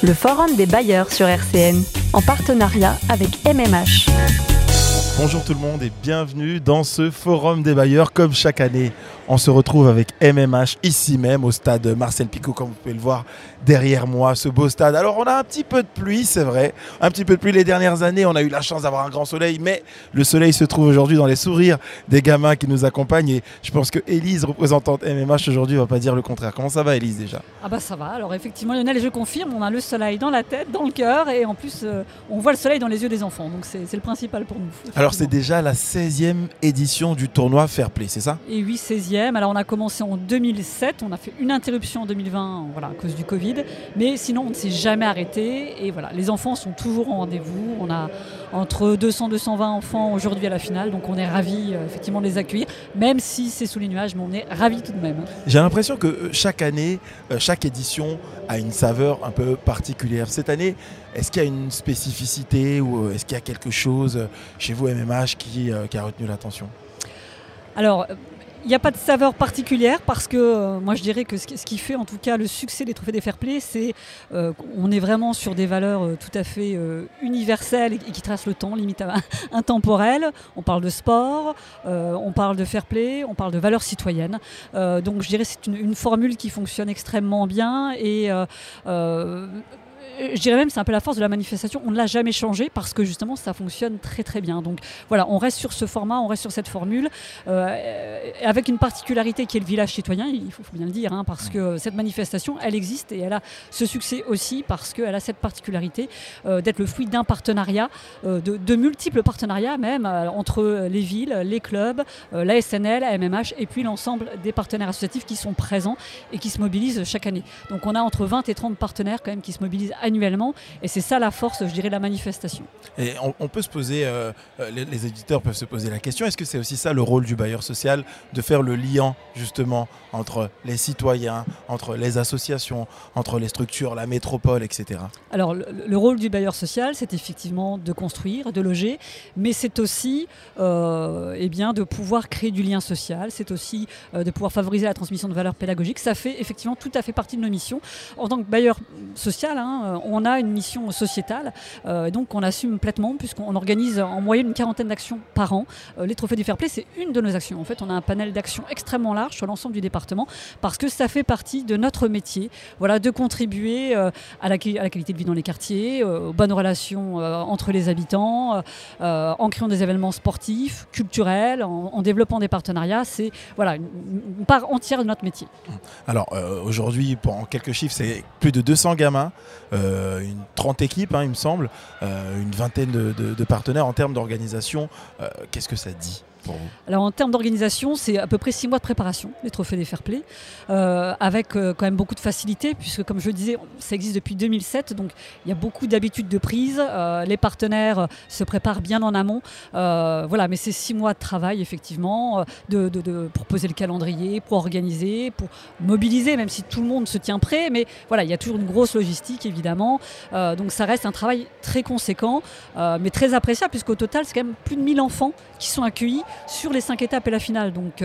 Le Forum des bailleurs sur RCN, en partenariat avec MMH. Bonjour tout le monde et bienvenue dans ce Forum des bailleurs. Comme chaque année, on se retrouve avec MMH ici même au stade Marcel Picot, comme vous pouvez le voir derrière moi, ce beau stade. Alors on a un petit peu de pluie, c'est vrai, un petit peu de pluie les dernières années. On a eu la chance d'avoir un grand soleil, mais le soleil se trouve aujourd'hui dans les sourires des gamins qui nous accompagnent. Et je pense que Élise, représentante MMH aujourd'hui, ne va pas dire le contraire. Comment ça va Élise déjà ? Ah bah ça va, alors effectivement Lionel, je confirme, on a le soleil dans la tête, dans le cœur et en plus on voit le soleil dans les yeux des enfants, donc c'est le principal pour nous. Alors c'est déjà la 16e édition du tournoi Fair Play, c'est ça ? Et oui, 16e, alors on a commencé en 2007, on a fait une interruption en 2020 à cause du Covid, mais sinon on ne s'est jamais arrêté et voilà, les enfants sont toujours au rendez-vous, on a entre 200-220 enfants aujourd'hui à la finale, donc on est ravis effectivement de les accueillir, même si c'est sous les nuages, mais on est ravis tout de même. J'ai l'impression que chaque année, chaque édition a une saveur un peu particulière. Cette année, est-ce qu'il y a une spécificité ou est-ce qu'il y a quelque chose chez vous, MMH, qui a retenu l'attention ? Alors, il n'y a pas de saveur particulière parce que moi je dirais que ce qui fait en tout cas le succès des trophées des Fair Play, c'est qu'on est vraiment sur des valeurs tout à fait universelles et qui tracent le temps, limite intemporel. On parle de sport, on parle de Fair Play, on parle de valeurs citoyennes. Donc je dirais que c'est une formule qui fonctionne extrêmement bien et je dirais même c'est un peu la force de la manifestation, on ne l'a jamais changé parce que justement ça fonctionne très très bien. Donc voilà, on reste sur ce format, on reste sur cette formule avec une particularité qui est le village citoyen, il faut bien le dire, parce que cette manifestation elle existe et elle a ce succès aussi parce qu'elle a cette particularité d'être le fruit d'un partenariat, de multiples partenariats même entre les villes, les clubs, la SNL, la MMH et puis l'ensemble des partenaires associatifs qui sont présents et qui se mobilisent chaque année. Donc on a entre 20 et 30 partenaires quand même qui se mobilisent annuellement et c'est ça la force, je dirais, de la manifestation. Et on peut se poser, les éditeurs peuvent se poser la question, est-ce que c'est aussi ça le rôle du bailleur social, de faire le lien justement entre les citoyens, entre les associations, entre les structures, la métropole, etc. Alors le rôle du bailleur social, c'est effectivement de construire, de loger, mais c'est aussi de pouvoir créer du lien social, c'est aussi de pouvoir favoriser la transmission de valeurs pédagogiques. Ça fait effectivement tout à fait partie de nos missions. En tant que bailleur social, on a une mission sociétale, donc on assume pleinement puisqu'on organise en moyenne une quarantaine d'actions par an. Les trophées du Fair Play, c'est une de nos actions. En fait, on a un panel d'actions extrêmement large sur l'ensemble du département parce que ça fait partie de notre métier, de contribuer à la qualité de vie dans les quartiers, aux bonnes relations entre les habitants, en créant des événements sportifs, culturels, en développant des partenariats. C'est une part entière de notre métier. Alors aujourd'hui, en quelques chiffres, c'est plus de 200 gamins, une 30 équipes, il me semble, une vingtaine de partenaires en termes d'organisation. Qu'est-ce que ça dit pour vous ? Alors en termes d'organisation, c'est à peu près 6 mois de préparation, les trophées des Fair Play, avec quand même beaucoup de facilité, puisque comme je le disais, ça existe depuis 2007, donc il y a beaucoup d'habitudes de prise, les partenaires se préparent bien en amont, mais c'est 6 mois de travail effectivement, pour poser le calendrier, pour organiser, pour mobiliser, même si tout le monde se tient prêt, mais il y a toujours une grosse logistique évidemment, donc ça reste un travail très conséquent, mais très appréciable, puisqu'au total c'est quand même plus de 1000 enfants qui sont accueillis sur les 5 étapes et la finale. Donc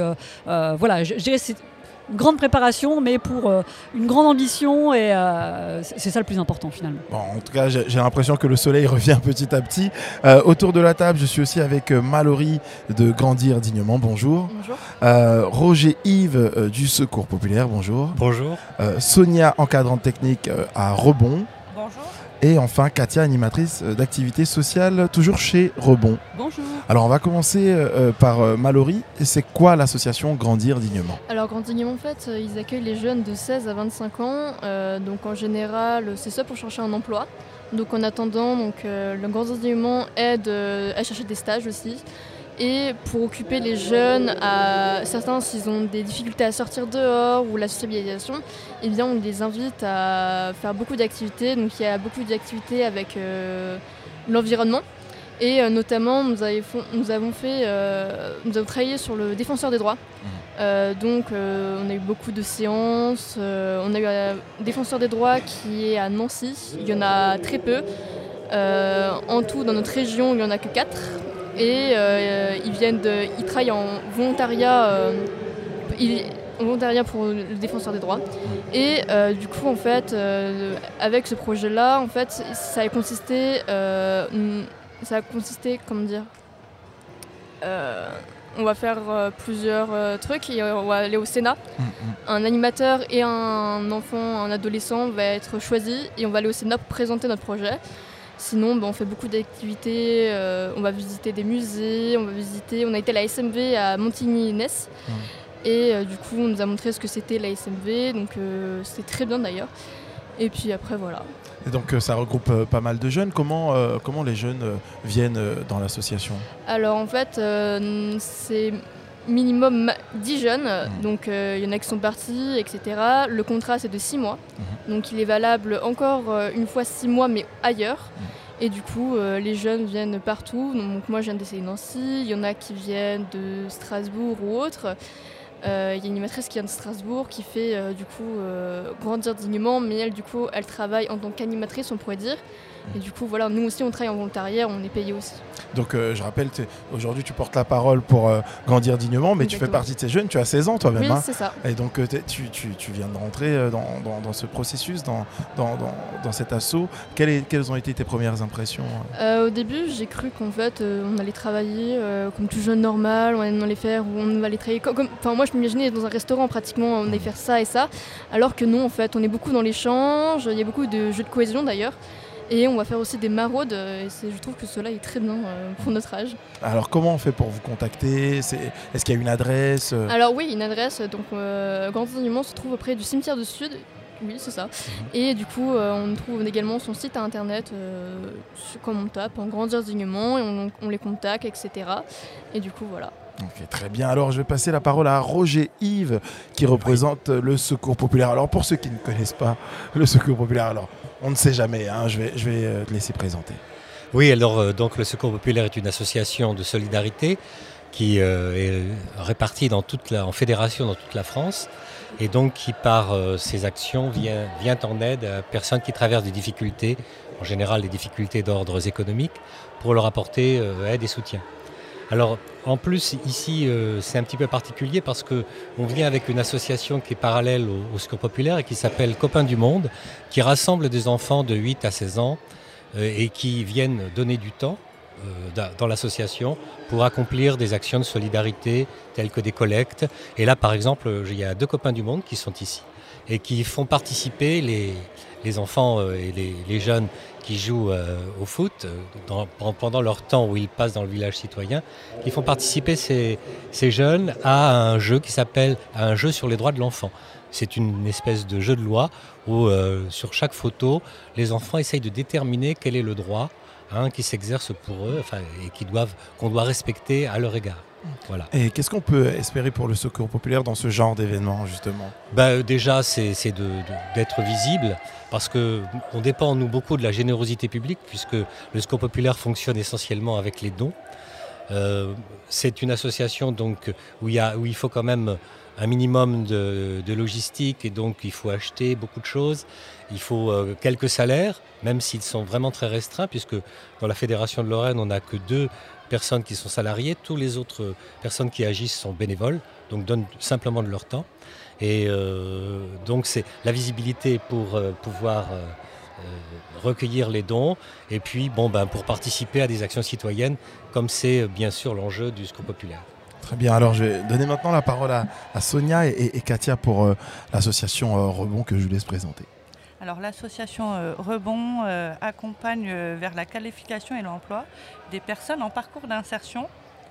je dirais c'est une grande préparation, mais pour une grande ambition, et c'est ça le plus important finalement. Bon, en tout cas, j'ai l'impression que le soleil revient petit à petit. Autour de la table, je suis aussi avec Mallory de Grandir Dignement, bonjour. Bonjour. Roger Yves du Secours Populaire, bonjour. Bonjour. Sonia, encadrante technique à Rebond. Bonjour. Et enfin, Katia, animatrice d'activités sociales, toujours chez Rebond. Bonjour. Alors, on va commencer par Mallory. C'est quoi l'association Grandir Dignement ? Alors, Grandir Dignement, en fait, ils accueillent les jeunes de 16 à 25 ans. Donc, en général, c'est ça pour chercher un emploi. Donc, en attendant, le Grandir Dignement aide à chercher des stages aussi. Et pour occuper les jeunes, certains, s'ils ont des difficultés à sortir dehors ou la sociabilisation, on les invite à faire beaucoup d'activités. Donc il y a beaucoup d'activités avec l'environnement. Et notamment, nous avons travaillé sur le défenseur des droits. On a eu beaucoup de séances. On a eu un défenseur des droits qui est à Nancy. Il y en a très peu. En tout, dans notre région, il n'y en a que 4. Et ils travaillent en volontariat. volontariat pour le défenseur des droits. Et du coup, en fait, avec ce projet-là, en fait, ça a consisté, comment dire, on va faire plusieurs trucs et on va aller au Sénat. Un animateur et un enfant, un adolescent va être choisi et on va aller au Sénat pour présenter notre projet. Sinon, on fait beaucoup d'activités, on va visiter des musées, on a été à la SMV à Montigny-Ness. Et du coup, on nous a montré ce que c'était la SMV, donc c'était très bien d'ailleurs. Et puis après, voilà. Et donc ça regroupe pas mal de jeunes. Comment les jeunes viennent dans l'association ? Alors en fait, c'est minimum 10 jeunes, donc il y en a qui sont partis, etc. Le contrat c'est de 6 mois, donc il est valable encore une fois 6 mois mais ailleurs. Et du coup, les jeunes viennent partout. Donc moi je viens d'essayer Nancy, il y en a qui viennent de Strasbourg ou autre. Il y a une animatrice qui vient de Strasbourg qui fait du coup Grandir dignement, mais elle du coup elle travaille en tant qu'animatrice, on pourrait dire. Et du coup voilà, nous aussi on travaille en volontariat, on est payé aussi. Donc je rappelle, aujourd'hui tu portes la parole pour Grandir dignement, mais Exactement. tu fais partie de ces jeunes, tu as 16 ans toi-même. Oui, hein. c'est ça. Et donc tu viens de rentrer dans ce processus, dans cet assaut. Quelles ont été tes premières impressions ? Au début, j'ai cru qu'en fait, on allait travailler comme tout jeune normal, on allait faire, on allait travailler enfin moi je m'imaginais dans un restaurant pratiquement, on allait faire ça et ça, alors que non en fait, on est beaucoup dans l'échange, il y a beaucoup de jeux de cohésion d'ailleurs. Et on va faire aussi des maraudes, et je trouve que cela est très bien pour notre âge. Alors comment on fait pour vous contacter ? Est-ce qu'il y a une adresse ? Alors oui, une adresse, donc Grandir dignement se trouve auprès du cimetière du Sud, oui c'est ça. Et du coup on trouve également son site internet, comme on tape, en Grandir dignement, et on les contacte, etc. Et du coup voilà. Ok, très bien. Alors, je vais passer la parole à Roger Yves, qui représente le Secours Populaire. Alors, pour ceux qui ne connaissent pas le Secours Populaire, alors, on ne sait jamais, hein, je vais te laisser présenter. Oui, alors, donc, le Secours Populaire est une association de solidarité qui est répartie en fédération dans toute la France et donc qui, par ses actions, vient en aide à personnes qui traversent des difficultés, en général des difficultés d'ordre économique, pour leur apporter aide et soutien. Alors, en plus, ici, c'est un petit peu particulier parce qu'on vient avec une association qui est parallèle au Secours Populaire et qui s'appelle Copains du Monde, qui rassemble des enfants de 8 à 16 ans et qui viennent donner du temps dans l'association pour accomplir des actions de solidarité telles que des collectes. Et là, par exemple, il y a 2 Copains du Monde qui sont ici et qui font participer les enfants et les jeunes qui jouent au foot pendant leur temps où ils passent dans le village citoyen, qui font participer ces jeunes à un jeu un jeu sur les droits de l'enfant. C'est une espèce de jeu de loi où sur chaque photo, les enfants essayent de déterminer quel est le droit qui s'exerce pour eux et qu'on doit respecter à leur égard. Voilà. Et qu'est-ce qu'on peut espérer pour le Secours Populaire dans ce genre d'événement, justement ? Déjà, c'est d'être visible, parce qu'on dépend, nous, beaucoup de la générosité publique, puisque le Secours Populaire fonctionne essentiellement avec les dons. C'est une association donc, où il faut quand même un minimum de logistique, et donc il faut acheter beaucoup de choses. Il faut quelques salaires, même s'ils sont vraiment très restreints, puisque dans la Fédération de Lorraine, on n'a que 2 personnes qui sont salariées. Toutes les autres personnes qui agissent sont bénévoles, donc donnent simplement de leur temps. Et donc c'est la visibilité pour pouvoir recueillir les dons, et puis pour participer à des actions citoyennes, comme c'est bien sûr l'enjeu du Secours Populaire. Très bien, alors je vais donner maintenant la parole à Sonia et Katia pour l'association Rebond que je vous laisse présenter. Alors l'association Rebond accompagne vers la qualification et l'emploi des personnes en parcours d'insertion.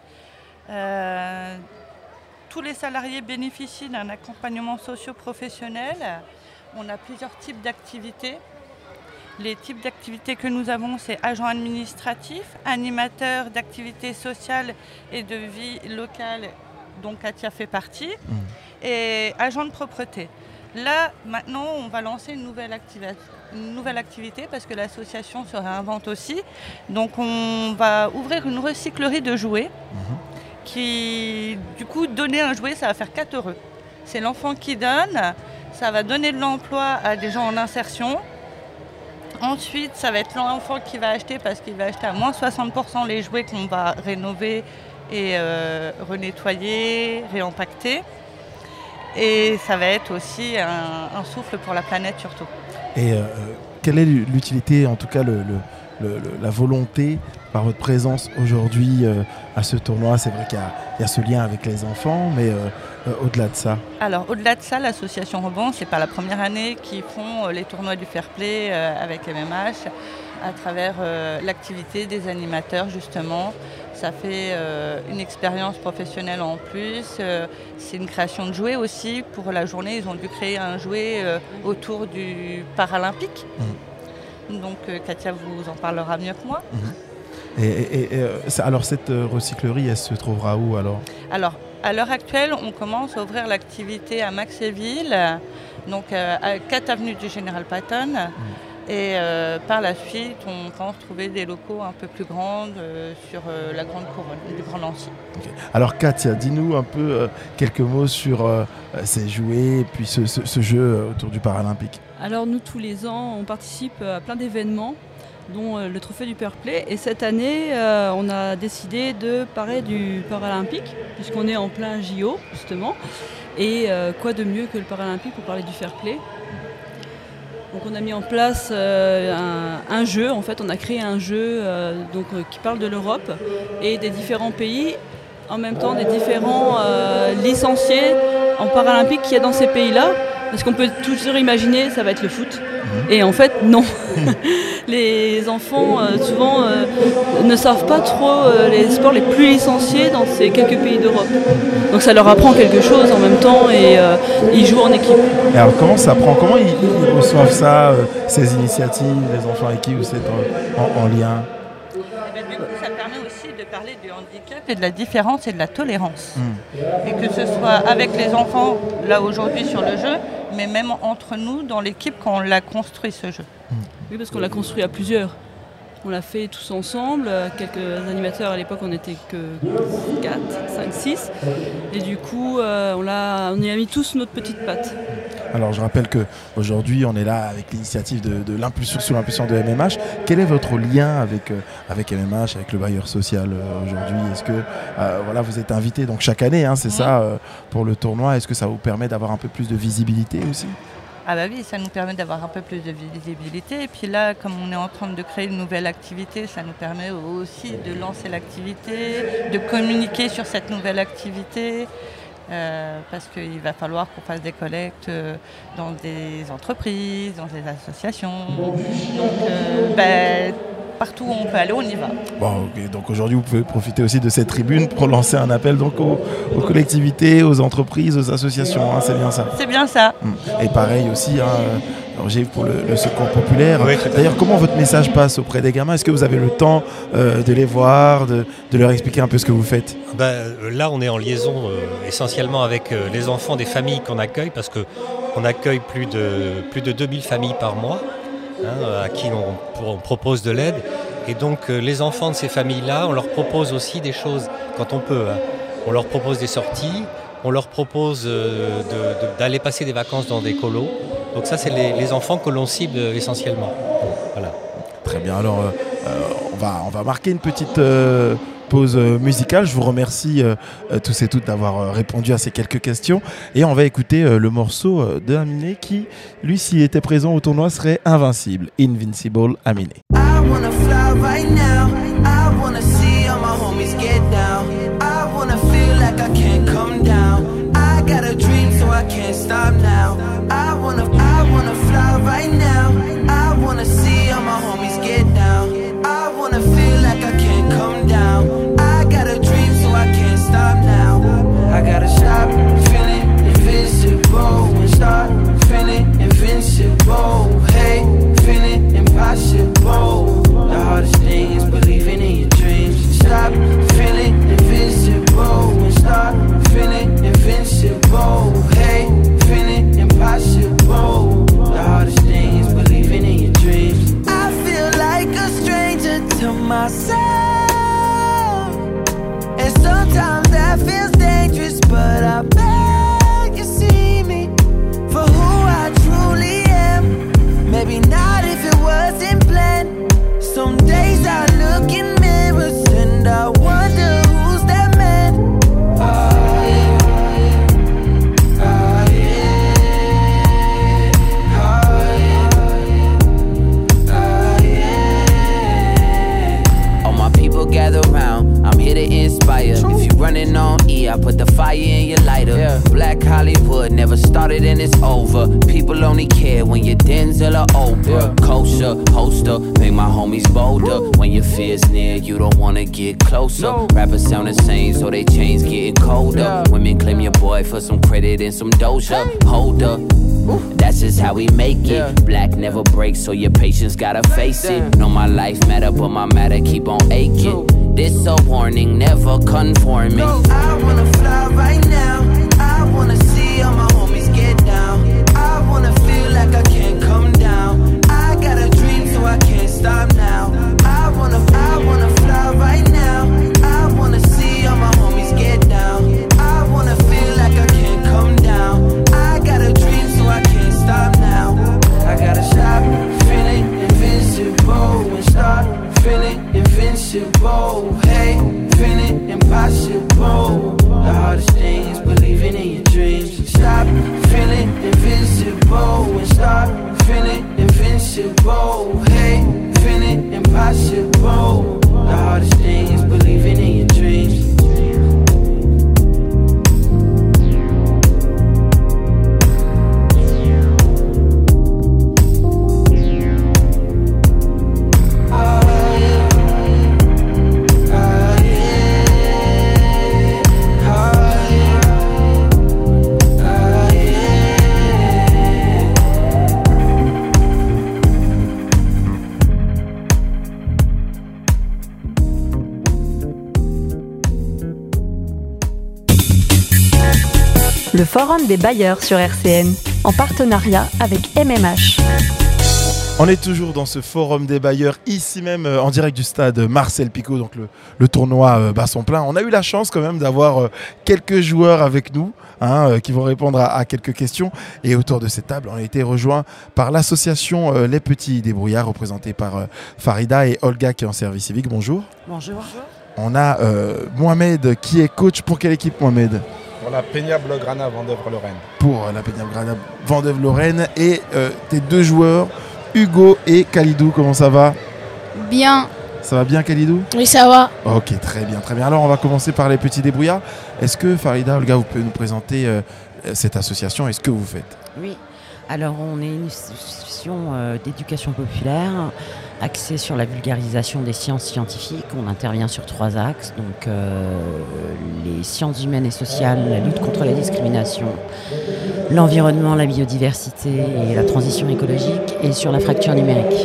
Tous les salariés bénéficient d'un accompagnement socio-professionnel. On a plusieurs types d'activités. Les types d'activités que nous avons, c'est agent administratif, animateur d'activités sociales et de vie locale, dont Katia fait partie, et agent de propreté. Là, maintenant, on va lancer une nouvelle activité parce que l'association se réinvente aussi. Donc, on va ouvrir une recyclerie de jouets qui, du coup, donner un jouet, ça va faire 4 €. C'est l'enfant qui donne, ça va donner de l'emploi à des gens en insertion. Ensuite, ça va être l'enfant qui va acheter parce qu'il va acheter à moins 60% les jouets qu'on va rénover et renettoyer, réempacter. Et ça va être aussi un souffle pour la planète surtout. Et quelle est l'utilité, en tout cas la volonté par votre présence aujourd'hui à ce tournoi? C'est vrai qu'il y a ce lien avec les enfants, mais au-delà de ça. Alors au-delà de ça, l'association Rebond, c'est pas la première année qu'ils font les tournois du fair play avec MMH à travers l'activité des animateurs justement. Ça fait une expérience professionnelle en plus. C'est une création de jouets aussi. Pour la journée, ils ont dû créer un jouet autour du Paralympique. Donc Katia vous en parlera mieux que moi. Alors cette recyclerie, elle se trouvera où alors? Alors à l'heure actuelle, on commence à ouvrir l'activité à Maxéville, donc à 4 avenue du Général Patton. Et par la suite, on pense trouver des locaux un peu plus grands sur la Grande Couronne, du Grand Nancy. Okay. Alors Katia, dis-nous un peu quelques mots sur ces jouets et puis ce jeu autour du Paralympique. Alors nous, tous les ans, on participe à plein d'événements, dont le Trophée du Fair Play. Et cette année, on a décidé de parler du Paralympique, puisqu'on est en plein JO, justement. Et quoi de mieux que le Paralympique pour parler du Fair Play? Donc on a mis en place un jeu, en fait on a créé un jeu qui parle de l'Europe et des différents pays, en même temps des différents licenciés en paralympique qu'il y a dans ces pays-là, parce qu'on peut toujours imaginer ça va être le foot, et en fait non. Les enfants souvent ne savent pas trop les sports les plus licenciés dans ces quelques pays d'Europe. Donc ça leur apprend quelque chose en même temps et ils jouent en équipe. Et alors comment ça prend? Comment ils reçoivent ça, ces initiatives, les enfants avec qui vous êtes en lien? Du coup, ça permet aussi de parler du handicap et de la différence et de la tolérance. Et que ce soit avec les enfants, là aujourd'hui sur le jeu, mais même entre nous dans l'équipe quand on l'a construit ce jeu. Oui, parce qu'on l'a construit à plusieurs. On l'a fait tous ensemble. Quelques animateurs à l'époque, on n'était que 4, 5, 6. Et du coup, on y a mis tous notre petite patte. Alors je rappelle qu'aujourd'hui on est là avec l'initiative de l'impulsion, sous l'impulsion de MMH. Quel est votre lien avec MMH, avec le bailleur social aujourd'hui? Est-ce que vous êtes invité donc chaque année, c'est ça, pour le tournoi? Est-ce que ça vous permet d'avoir un peu plus de visibilité aussi? Ah bah oui, ça nous permet d'avoir un peu plus de visibilité. Et puis là, comme on est en train de créer une nouvelle activité, ça nous permet aussi de lancer l'activité, de communiquer sur cette nouvelle activité. Parce qu'il va falloir qu'on fasse des collectes dans des entreprises, dans des associations. Donc partout où on peut aller, on y va. Bon, okay. Donc aujourd'hui, vous pouvez profiter aussi de cette tribune pour lancer un appel donc aux collectivités, aux entreprises, aux associations. C'est bien ça? C'est bien ça. Et pareil aussi, Roger, pour le secours populaire. Oui, d'ailleurs, comment votre message passe auprès des gamins? Est-ce que vous avez le temps de les voir, de leur expliquer un peu ce que vous faites? Là, on est en liaison essentiellement avec les enfants des familles qu'on accueille, parce qu'on accueille plus de 2000 familles par mois, à qui on propose de l'aide. Et donc, les enfants de ces familles-là, on leur propose aussi des choses quand on peut. On leur propose des sorties, on leur propose d'aller passer des vacances dans des colos. Donc ça, c'est les enfants que l'on cible essentiellement. Voilà. Très bien. Alors, on va marquer une petite pause musicale. Je vous remercie tous et toutes d'avoir répondu à ces quelques questions. Et on va écouter le morceau de Aminé qui, lui, s'il était présent au tournoi, serait invincible. Invincible Aminé. I wanna fly right now. I wanna see all my homies get down. I wanna feel like I can't come down. I got a dream so I can't stop now. I wanna fly right now. I wanna see all my homies get down. I wanna feel like I can't come down. I got a dream so I can't stop now. I gotta stop feeling invincible and start feeling invincible. Hey, feeling impossible. The hardest thing is believing in your dreams. Stop feeling invincible and start feeling invincible. Hey, feeling would. Never started and it's over. People only care when you're Denzel or Oprah. Kosher, holster, make my homies bolder. When your fear's near, you don't wanna get closer. Rappers sound the same, so they chains getting colder. Women claim your boy for some credit and some doja. Hold up. That's just how we make it. Black never breaks, so your patience gotta face it. Know my life matter, but my matter keep on aching. This a warning, never conforming. I wanna fly right now. I wanna see all my homies get down. I wanna feel like I can't come down. I got a dream, so I can't stop now. I wanna fly right now. I wanna see all my homies get down. I wanna feel like I can't come down. I got a dream, so I can't stop now. I gotta stop feeling invincible and start feeling invincible. Hey, feeling impossible. The hardest thing is believing in your dreams. Stop feeling invincible and start feeling invincible. Hey, feeling impossible. The hardest thing is believing in your dreams. Le Forum des bailleurs sur RCN, en partenariat avec MMH. On est toujours dans ce Forum des bailleurs, ici même en direct du stade Marcel Picot, donc le tournoi bat son plein. On a eu la chance quand même d'avoir quelques joueurs avec nous qui vont répondre à quelques questions. Et autour de cette table, on a été rejoints par l'association Les Petits Débrouillards, représentée par Farida et Olga qui est en service civique. Bonjour. Bonjour. On a Mohamed qui est coach pour quelle équipe, Mohamed ? Pour la Peña Blaugrana Vendœuvre-Lorraine. Pour la Peña Blaugrana Vendœuvre-Lorraine. Et tes deux joueurs, Hugo et Khalidou, comment ça va ? Bien. Ça va bien, Khalidou ? Oui, ça va. Ok, très bien, très bien. Alors, on va commencer par les petits débrouillards. Est-ce que, Farida, Olga, vous pouvez nous présenter cette association et ce que vous faites ? Oui. Alors, on est une institution d'éducation populaire axée sur la vulgarisation des sciences scientifiques. On intervient sur 3 axes, donc les sciences humaines et sociales, la lutte contre la discrimination, l'environnement, la biodiversité et la transition écologique, et sur la fracture numérique.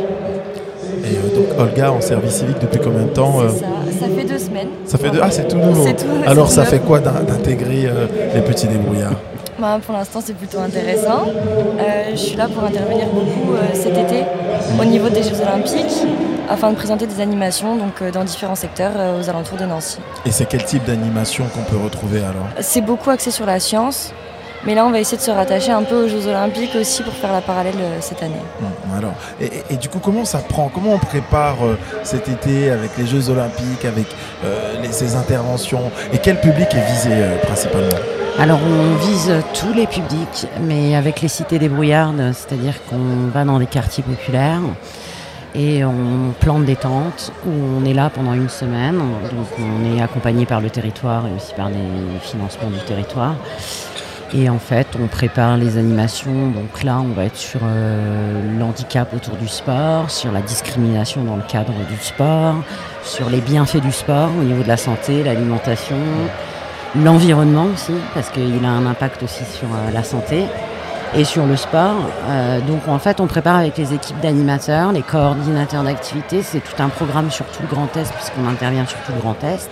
Et donc Olga en service civique depuis combien de temps Ça fait 2 semaines. Ça fait c'est tout nouveau. Alors ça fait quoi d'intégrer les petits débrouillards ? Pour l'instant, c'est plutôt intéressant. Je suis là pour intervenir beaucoup cet été au niveau des Jeux Olympiques afin de présenter des animations dans différents secteurs aux alentours de Nancy. Et c'est quel type d'animation qu'on peut retrouver alors ? C'est beaucoup axé sur la science, mais là on va essayer de se rattacher un peu aux Jeux Olympiques aussi pour faire la parallèle cette année. Alors, et du coup, comment ça prend ? Comment on prépare cet été avec les Jeux Olympiques, avec ces interventions ? Et quel public est visé principalement ? Alors on vise tous les publics, mais avec les cités débrouillardes, c'est-à-dire qu'on va dans des quartiers populaires et on plante des tentes où on est là pendant une semaine. Donc on est accompagné par le territoire et aussi par les financements du territoire. Et en fait, on prépare les animations. Donc là, on va être sur l'handicap autour du sport, sur la discrimination dans le cadre du sport, sur les bienfaits du sport au niveau de la santé, l'alimentation, l'environnement aussi, parce qu'il a un impact aussi sur la santé et sur le sport. Donc en fait, on prépare avec les équipes d'animateurs, les coordinateurs d'activités. C'est tout un programme sur tout le Grand Est, puisqu'on intervient sur tout le Grand Est.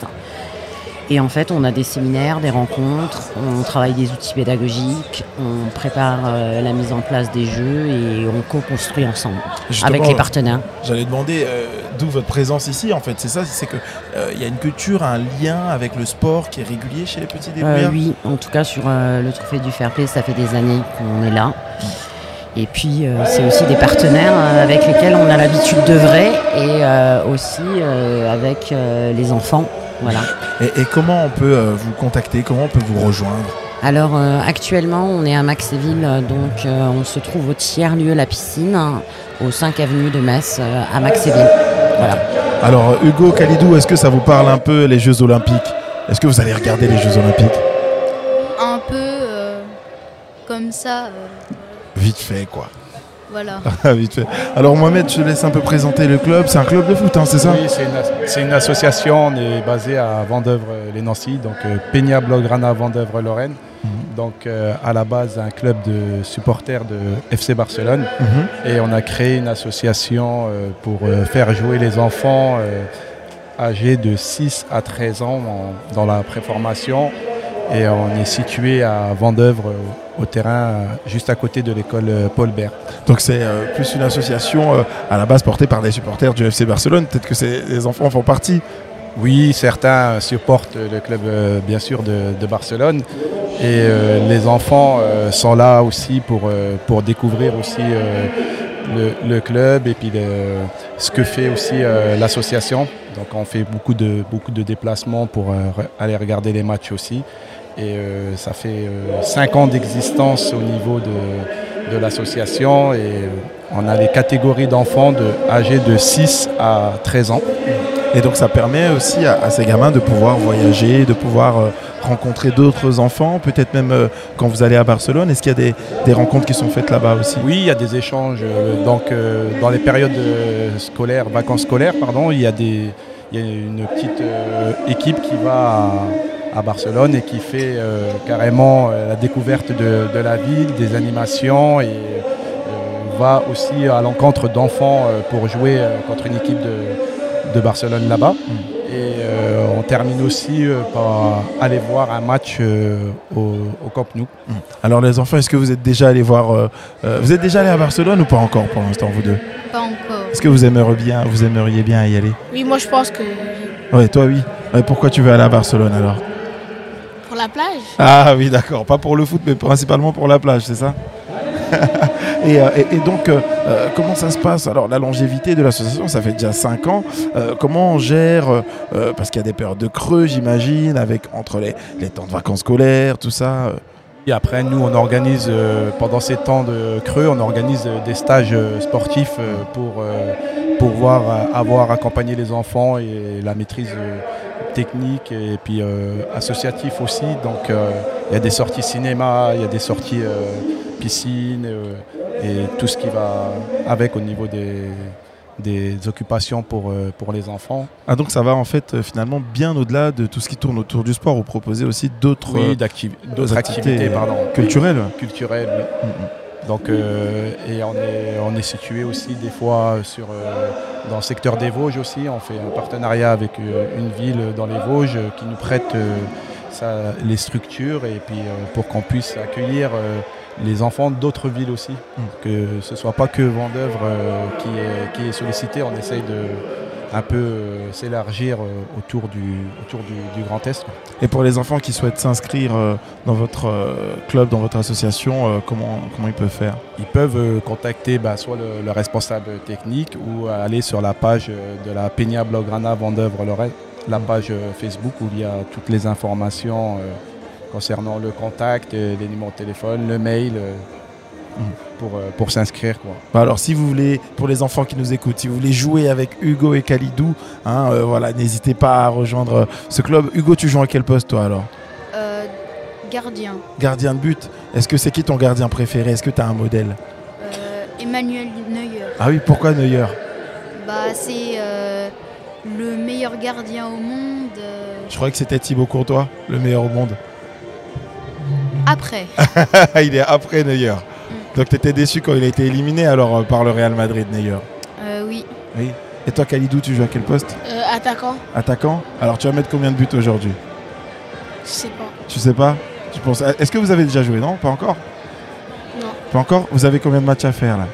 Et en fait, on a des séminaires, des rencontres, on travaille des outils pédagogiques, on prépare la mise en place des jeux et on co-construit ensemble. Justement, avec les partenaires. J'allais demander d'où votre présence ici, en fait. C'est ça, c'est qu'il y a une culture, un lien avec le sport qui est régulier chez les petits débrouillards ? Oui, en tout cas sur le Trophée du Fair Play, ça fait des années qu'on est là. Et puis, c'est aussi des partenaires avec lesquels on a l'habitude d'œuvrer et aussi avec les enfants. Voilà. Et comment on peut vous contacter ? Comment on peut vous rejoindre ? Alors actuellement on est à Maxéville, donc on se trouve au tiers-lieu La Piscine, au 5 avenue de Metz, à Maxéville. Voilà. Alors Hugo, Khalidou, est-ce que ça vous parle un peu les Jeux Olympiques ? Est-ce que vous allez regarder les Jeux Olympiques ? Un peu, comme ça. Vite fait, quoi. Voilà. Vite fait. Alors Mohamed, je te laisse un peu présenter le club. C'est un club de foot, hein, c'est ça? Oui, c'est une association. On est basé à Vendeuvre-les-Nancy, donc Peña Blaugrana Vendeuvre-Lorraine. Donc à la base un club de supporters de FC Barcelone. Et on a créé une association pour faire jouer les enfants âgés de 6 à 13 ans dans la préformation. Et on est situé à Vendeuvre, au terrain juste à côté de l'école Paul Bert. Donc c'est plus une association à la base portée par des supporters du FC Barcelone. Peut-être que les enfants en font partie. Oui, certains supportent le club bien sûr de Barcelone. Et les enfants sont là aussi pour découvrir aussi le club et puis ce que fait aussi l'association. Donc on fait beaucoup de déplacements pour aller regarder les matchs aussi. Et ça fait 5 ans d'existence au niveau de l'association. Et on a les catégories d'enfants âgés de 6 à 13 ans. Et donc ça permet aussi à ces gamins de pouvoir voyager, de pouvoir rencontrer d'autres enfants, peut-être même quand vous allez à Barcelone. Est-ce qu'il y a des rencontres qui sont faites là-bas aussi? Oui, il y a des échanges. Donc dans les périodes scolaires, vacances scolaires, il y a une petite équipe qui va à Barcelone et qui fait carrément la découverte de la ville, des animations et va aussi à l'encontre d'enfants pour jouer contre une équipe de Barcelone là-bas. Et on termine aussi par aller voir un match au Camp Nou. Alors les enfants, est-ce que vous êtes déjà allés voir vous êtes déjà allés à Barcelone ou pas encore pour l'instant, vous deux? Pas encore. Est-ce que vous aimeriez bien y aller? Oui, moi je pense que... Ouais, toi oui. Pourquoi tu veux aller à Barcelone alors? Pour la plage. Ah oui, d'accord. Pas pour le foot, mais principalement pour la plage, c'est ça? Et donc, comment ça se passe? Alors, la longévité de l'association, ça fait déjà 5 ans. Comment on gère parce qu'il y a des périodes de creux, j'imagine, entre les temps de vacances scolaires, tout ça. Et après, nous, on organise, pendant ces temps de creux, on organise des stages sportifs pour pouvoir avoir accompagné les enfants et la maîtrise technique et puis associatif aussi. Donc, il y a des sorties cinéma, il y a des sorties piscine et tout ce qui va avec au niveau des occupations pour les enfants. Ah, donc ça va en fait finalement bien au-delà de tout ce qui tourne autour du sport. Vous proposez aussi d'autres activités culturelles. Culturelles, oui. Donc, et on est situé aussi des fois dans le secteur des Vosges aussi. On fait un partenariat avec une ville dans les Vosges qui nous prête les structures et puis pour qu'on puisse accueillir les enfants d'autres villes aussi. Que ce ne soit pas que Vendeuvre qui est sollicité. On essaye de un peu s'élargir autour du Grand Est. Et pour les enfants qui souhaitent s'inscrire dans votre club, dans votre association, comment ils peuvent faire? Ils peuvent contacter soit le responsable technique ou aller sur la page de la Peña Blaugrana Vendeuvre-Lorraine, la page Facebook où il y a toutes les informations concernant le contact, les numéros de téléphone, le mail. Pour s'inscrire, quoi. Alors si vous voulez, pour les enfants qui nous écoutent, si vous voulez jouer avec Hugo et Khalidou, voilà, n'hésitez pas à rejoindre ce club. Hugo, tu joues à quel poste toi alors? Gardien. Gardien de but. Est-ce que c'est qui ton gardien préféré? Est-ce que tu as un modèle? Emmanuel Neuer. Ah oui, pourquoi Neuer? C'est le meilleur gardien au monde. Je croyais que c'était Thibaut Courtois, le meilleur au monde. Après. Il est après Neuer. Donc tu étais déçu quand il a été éliminé alors par le Real Madrid, Neuer? Oui. Oui. Et toi Khalidou, tu joues à quel poste? Attaquant. Attaquant? Alors tu vas mettre combien de buts aujourd'hui? Je sais pas. Tu sais pas? Tu penses... Est-ce que vous avez déjà joué? Non? Pas encore? Non. Pas encore? Vous avez combien de matchs à faire là?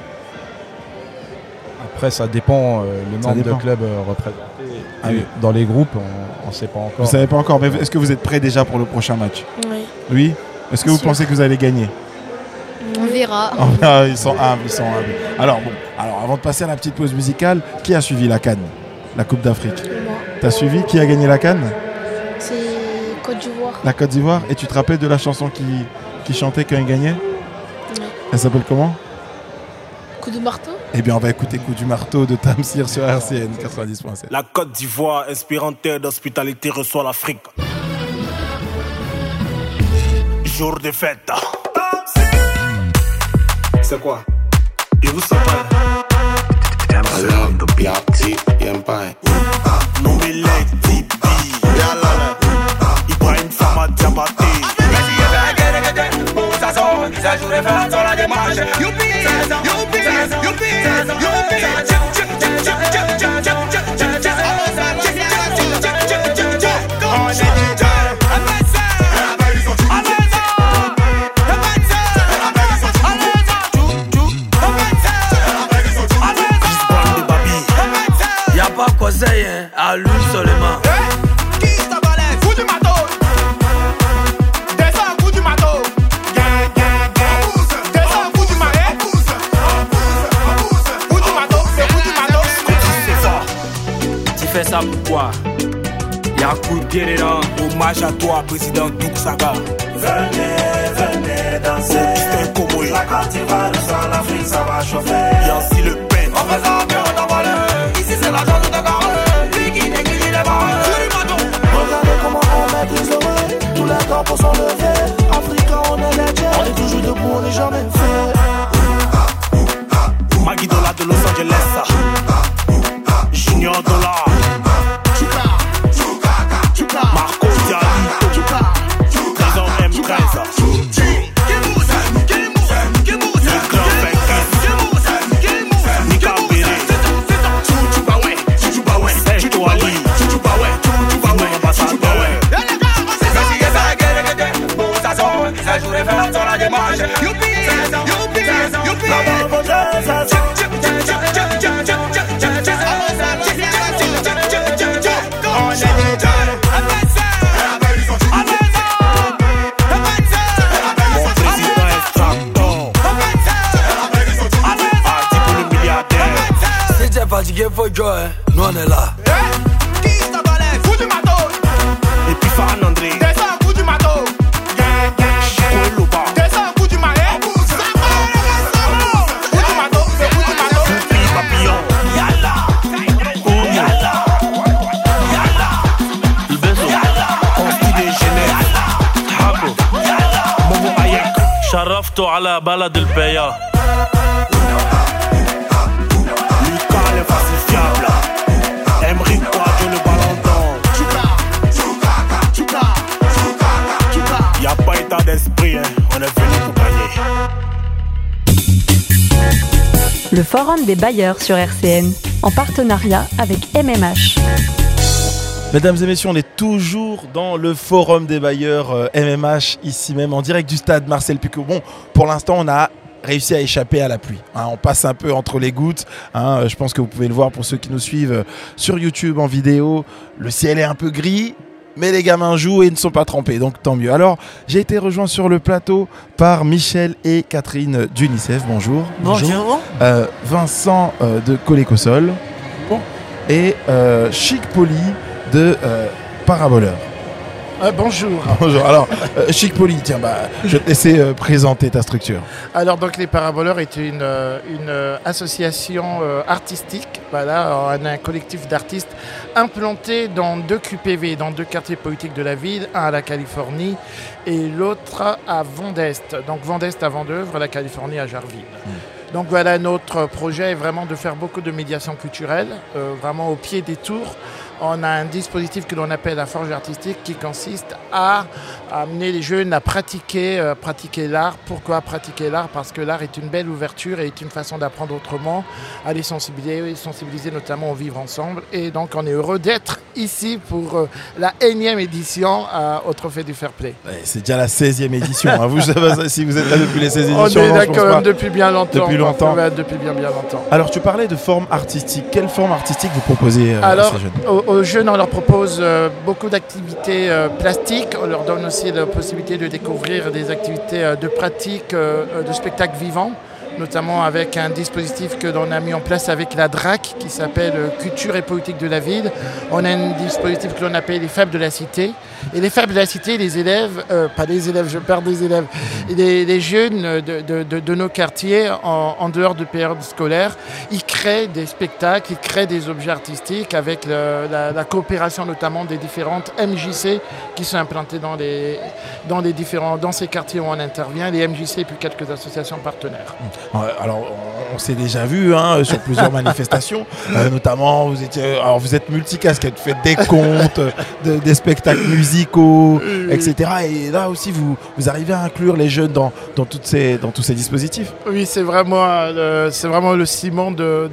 Après ça dépend le nombre de clubs représentés. Ah oui. Dans les groupes, on ne sait pas encore. Vous savez pas encore, mais est-ce que vous êtes prêts déjà pour le prochain match? Oui. Oui? Est-ce que vous pensez que vous allez gagner? On verra. Ils sont humbles. Alors avant de passer à la petite pause musicale, qui a suivi la CAN, la Coupe d'Afrique? Moi. T'as suivi? Qui a gagné la CAN? C'est Côte d'Ivoire. La Côte d'Ivoire? Et tu te rappelles de la chanson qui chantait quand ils gagnaient? Oui. Elle s'appelle comment? Coup du marteau? Eh bien on va écouter Coup du marteau de Tamsir sur RCN 90.7. La Côte d'Ivoire, inspirant terre d'hospitalité, reçoit l'Afrique. Jour de fête. c'est quoi? Et vous savez Ibrahim Sama Diabaté. Y'a pas conseil, hein, à lui seulement. Fais ça pourquoi? Y'a coup de guerre. Hommage à toi, président Douk Saga. Venez danser. La Côte d'Ivoire, le sang, l'Afrique, ça va chauffer. Y'a aussi le pain. On fait ça bien, on envoie le. Ici c'est la joie de Garé. Lui qui néglige les barres. Regardez comment on maîtrise le vrai. Tous les temps pour s'enlever. Africains, on est les dieux. On est toujours debout, on n'est jamais fait. Maggie Dollar de Los Angeles. Junior Dollar. Marco Diallo. Trésor M13. Le grand vainqueur. Nika Béré. Serge Touali. Mon ambassadeur. Ça joue les fêtes sur la démarche. Youpi, youpi, fatigué, faut jouer, nous on est là. Et puis Farhan André. شرفت على بلد البيا Lucas l'infalsifiable. Emery Quadjo le ballon d'or. Y'a pas état d'esprit, hein. On est venu pour gagner. Le Forum des bailleurs sur RCN, en partenariat avec MMH. Mesdames et messieurs, on est toujours dans le Forum des bailleurs MMH, ici même, en direct du stade Marcel Picaud. Bon, pour l'instant, on a réussi à échapper à la pluie. On passe un peu entre les gouttes. Je pense que vous pouvez le voir pour ceux qui nous suivent sur YouTube en vidéo. Le ciel est un peu gris, mais les gamins jouent et ne sont pas trempés, donc tant mieux. Alors, j'ai été rejoint sur le plateau par Michel et Catherine d'UNICEF. Bonjour. Bonjour. Vincent de Colécosol. Bon. Et Chic Poli de Paraboleur. Bonjour. Bonjour. Alors, Chic Poli, tiens, je vais te laisser présenter ta structure. Alors, donc, les Paraboleurs est une association artistique. Voilà, on a un collectif d'artistes implanté dans 2 QPV, dans 2 quartiers politiques de la ville, un à la Californie et l'autre à Vendeste. Donc, Vendeste à Vendeuvre, la Californie à Jarville. Donc voilà, notre projet est vraiment de faire beaucoup de médiation culturelle, vraiment au pied des tours. On a un dispositif que l'on appelle la forge artistique qui consiste à amener les jeunes à pratiquer l'art. Pourquoi pratiquer l'art? Parce que l'art est une belle ouverture et est une façon d'apprendre autrement, à les sensibiliser notamment au vivre ensemble. Et donc on est heureux d'être ici pour la 1e édition au Trophée du Fair Play. Ouais, c'est déjà la 16e édition. Vous, je sais pas si vous êtes là depuis les 16 éditions. On est là quand même depuis bien longtemps. Depuis longtemps. Ouais, depuis bien longtemps. Alors tu parlais de forme artistique. Quelle forme artistique vous proposez à ces jeunes? Aux jeunes, on leur propose beaucoup d'activités plastiques. On leur donne aussi la possibilité de découvrir des activités de pratique de spectacles vivants, notamment avec un dispositif que l'on a mis en place avec la DRAC qui s'appelle Culture et Politique de la Ville. On a un dispositif que l'on appelle les Fables de la Cité. Et les Fables de la Cité, les élèves, pas les élèves, je perds des élèves, les jeunes de nos quartiers, en dehors de période scolaire, ils créent des spectacles, ils créent des objets artistiques avec la coopération notamment des différentes MJC qui sont implantées dans ces quartiers où on intervient, les MJC et puis quelques associations partenaires. Alors, on s'est déjà vu sur plusieurs manifestations, notamment vous êtes multicasquette, vous faites des contes, des spectacles musicaux, etc. Et là aussi, vous arrivez à inclure les jeunes dans tous ces dispositifs. Oui, c'est vraiment le ciment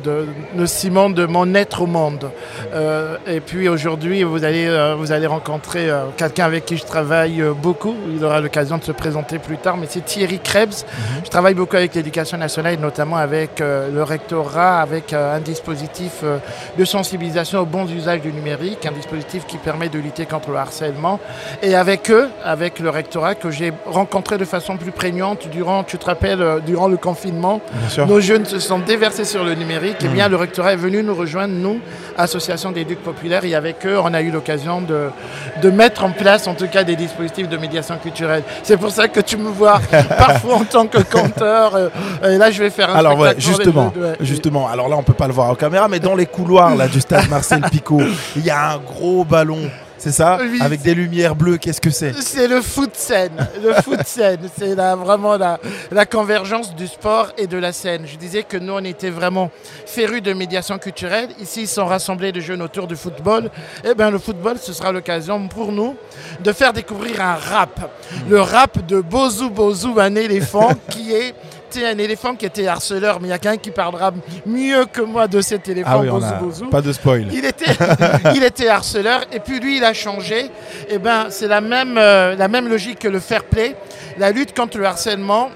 de mon être au monde. Et puis aujourd'hui, vous allez rencontrer quelqu'un avec qui je travaille beaucoup. Il aura l'occasion de se présenter plus tard, mais c'est Thierry Krebs. Je travaille beaucoup avec l'éducation nationale, notamment avec le rectorat, avec un dispositif de sensibilisation au bon usage du numérique, un dispositif qui permet de lutter contre le harcèlement. Et avec eux, avec le rectorat, que j'ai rencontré de façon plus prégnante durant le confinement, nos jeunes se sont déversés sur le numérique. Et bien, le rectorat est venu nous rejoindre, nous, Association d'éduc populaire, et avec eux, on a eu l'occasion de mettre en place, en tout cas, des dispositifs de médiation culturelle. C'est pour ça que tu me vois parfois en tant que conteur. Et là, je vais faire un spectacle. Justement. Alors là, on peut pas le voir en caméra, mais dans les couloirs là, du stade Marcel Picot, il y a un gros ballon. C'est ça, oui, avec des lumières bleues, qu'est-ce que c'est ? C'est le foot scène. C'est vraiment la convergence du sport et de la scène. Je disais que nous, on était vraiment férus de médiation culturelle. Ici, ils sont rassemblés de jeunes autour du football. Eh bien, le football, ce sera l'occasion pour nous de faire découvrir un rap. Le rap de Bouzou Bouzou, un éléphant un éléphant qui était harceleur, mais il y a quelqu'un qui parlera mieux que moi de cet éléphant. Bouzou Bouzou. Pas de spoil. Il était harceleur, et puis lui, il a changé. Et ben, c'est la même logique que le fair play. La lutte contre le harcèlement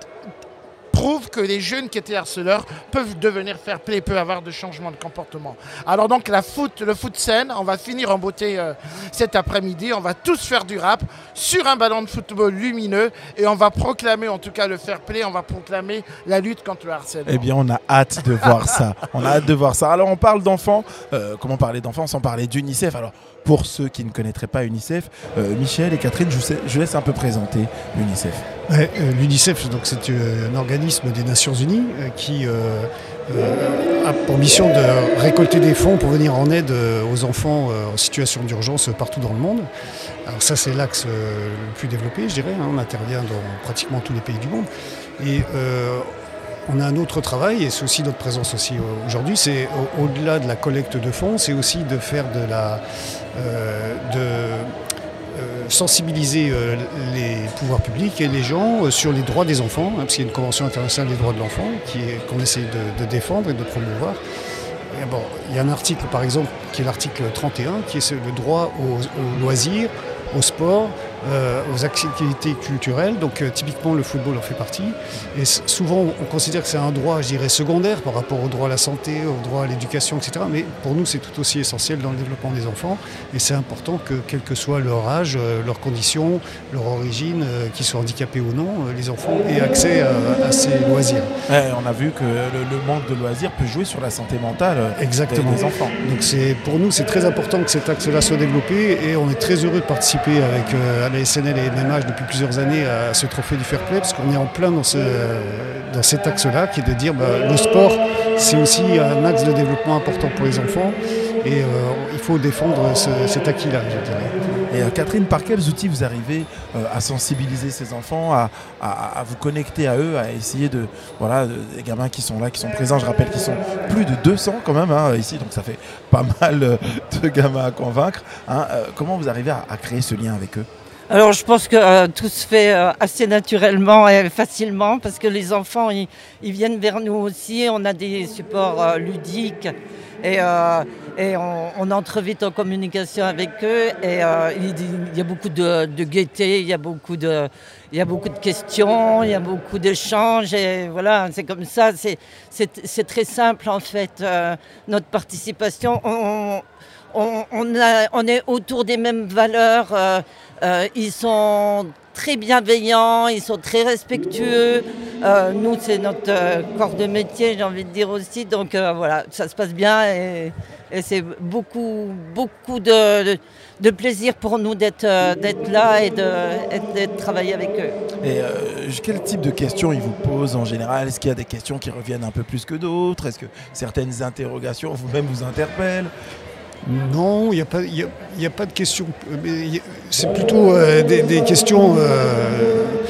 prouve que les jeunes qui étaient harceleurs peuvent devenir fair play, peuvent avoir de changements de comportement. Alors donc le foot scène, on va finir en beauté cet après-midi, on va tous faire du rap sur un ballon de football lumineux, et on va proclamer en tout cas le fair play, on va proclamer la lutte contre le harcèlement. Eh bien, on a hâte de voir ça. Alors on parle d'enfants, comment parler d'enfants sans parler d'UNICEF ? Alors pour ceux qui ne connaîtraient pas UNICEF, Michel et Catherine, je laisse un peu présenter l'UNICEF. L'UNICEF, donc, c'est un organisme des Nations Unies qui a pour mission de récolter des fonds pour venir en aide aux enfants en situation d'urgence partout dans le monde. Alors ça, c'est l'axe le plus développé, je dirais. On intervient dans pratiquement tous les pays du monde. Et on a un autre travail, et c'est aussi notre présence aussi aujourd'hui, c'est au-delà de la collecte de fonds, c'est aussi de faire sensibiliser les pouvoirs publics et les gens sur les droits des enfants, parce qu'il y a une convention internationale des droits de l'enfant qu'on essaie de défendre et de promouvoir. Et bon, il y a un article, par exemple, qui est l'article 31, qui est le droit aux loisirs, au sport, aux activités culturelles. Donc typiquement le football en fait partie. Et souvent on considère que c'est un droit, je dirais, secondaire par rapport au droit à la santé, au droit à l'éducation, etc. Mais pour nous c'est tout aussi essentiel dans le développement des enfants. Et c'est important que, quel que soit leur âge, leurs conditions, leur origine, qu'ils soient handicapés ou non, les enfants aient accès à ces loisirs. Ouais, on a vu que le manque de loisirs peut jouer sur la santé mentale des enfants. Donc pour nous c'est très important que cet axe-là soit développé, et on est très heureux de participer avec à la SNL et MMH depuis plusieurs années à ce trophée du fair play, parce qu'on est en plein dans cet axe-là, qui est de dire le sport c'est aussi un axe de développement important pour les enfants, et il faut défendre cet acquis-là, je dirais. Et Catherine, par quels outils vous arrivez à sensibiliser ces enfants, à vous connecter à eux, à essayer des gamins qui sont là, qui sont présents, je rappelle qu'ils sont plus de 200 quand même ici, donc ça fait pas mal de gamins à convaincre. Comment vous arrivez à créer ce lien avec eux ? Alors je pense que tout se fait assez naturellement et facilement, parce que les enfants ils viennent vers nous aussi, on a des supports ludiques, et on entre vite en communication avec eux, et il y a beaucoup de gaieté, il y a beaucoup de questions, il y a beaucoup d'échanges, et voilà, c'est comme ça, c'est très simple en fait, notre participation, on est autour des mêmes valeurs, ils sont très bienveillants, ils sont très respectueux. Nous, c'est notre corps de métier, j'ai envie de dire aussi. Donc voilà, ça se passe bien, et c'est beaucoup de plaisir pour nous d'être là et de travailler avec eux. Et quel type de questions ils vous posent en général ? Est-ce qu'il y a des questions qui reviennent un peu plus que d'autres ? Est-ce que certaines interrogations vous-même vous interpellent ? Non, il n'y a pas de questions. C'est plutôt des questions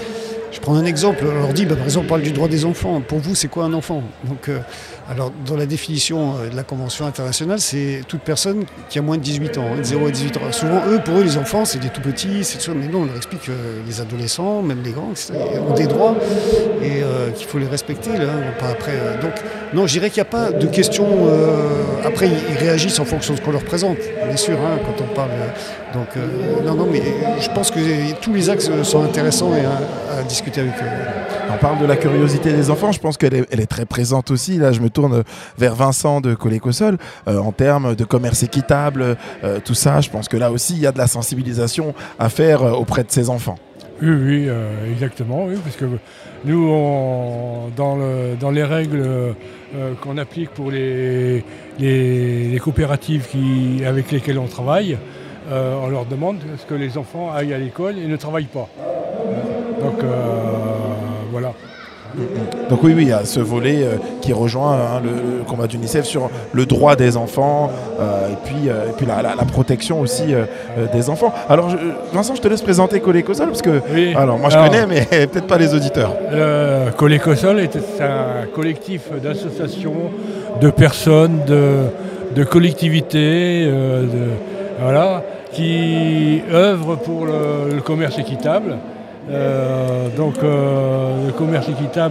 Je prends un exemple, on leur dit, par exemple, on parle du droit des enfants. Pour vous, c'est quoi un enfant ? Donc, alors, dans la définition de la Convention internationale, c'est toute personne qui a moins de 18 ans, de 0 à 18 ans. Souvent, pour eux, les enfants, c'est des tout petits, c'est tout ça. Mais non, on leur explique que les adolescents, même les grands, ont des droits et qu'il faut les respecter. Là, pas après, donc, non, je dirais qu'il n'y a pas de question. Après, ils réagissent en fonction de ce qu'on leur présente, bien sûr, quand on parle. Donc, non, mais je pense que tous les axes sont intéressants et à discuter avec eux. On parle de la curiosité des enfants, je pense qu'elle est très présente aussi. Là, je me tourne vers Vincent de Colécosol en termes de commerce équitable, tout ça. Je pense que là aussi, il y a de la sensibilisation à faire auprès de ces enfants. Oui, exactement, oui, parce que nous, dans les règles qu'on applique pour les coopératives avec lesquelles on travaille, on leur demande à ce que les enfants aillent à l'école et ne travaillent pas. Donc voilà. Donc oui, il y a ce volet qui rejoint le combat d'UNICEF sur le droit des enfants et puis la protection aussi des enfants. Alors Vincent, je te laisse présenter Colécosol parce que moi je connais mais peut-être pas les auditeurs. Colécosol est un collectif d'associations, de personnes, de collectivités, qui œuvrent pour le commerce équitable. Le commerce équitable,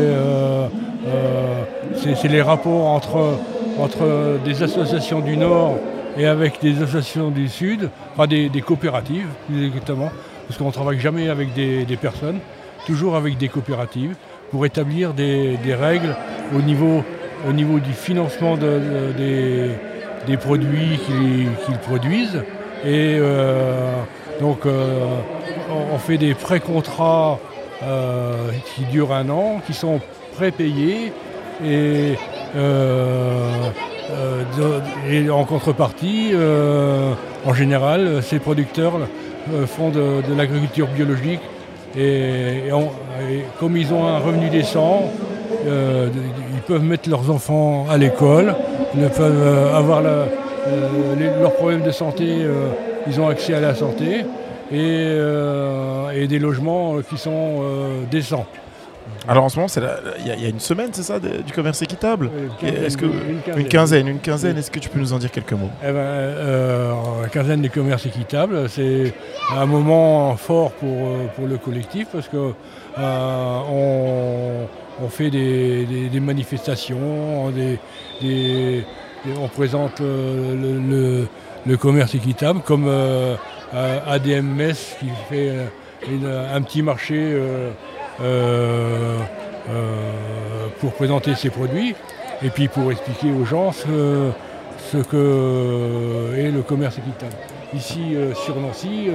c'est les rapports entre des associations du Nord et avec des associations du Sud, enfin des coopératives, plus exactement, parce qu'on ne travaille jamais avec des personnes, toujours avec des coopératives, pour établir des règles au niveau du financement des produits qu'ils produisent. Et on fait des pré-contrats qui durent 1 an, qui sont prépayés et en contrepartie, en général, ces producteurs font de l'agriculture biologique et comme ils ont un revenu décent, ils peuvent mettre leurs enfants à l'école, ils peuvent avoir leurs problèmes de santé, ils ont accès à la santé. Et des logements qui sont décents. Alors en ce moment, il y a une semaine, c'est ça, du commerce équitable ? Une quinzaine. Est-ce que tu peux nous en dire quelques mots ? La quinzaine du commerce équitable, c'est un moment fort pour le collectif parce que on fait des manifestations, on présente le commerce équitable comme ADMS qui fait un petit marché pour présenter ses produits et puis pour expliquer aux gens ce que est le commerce équitable. Ici sur Nancy,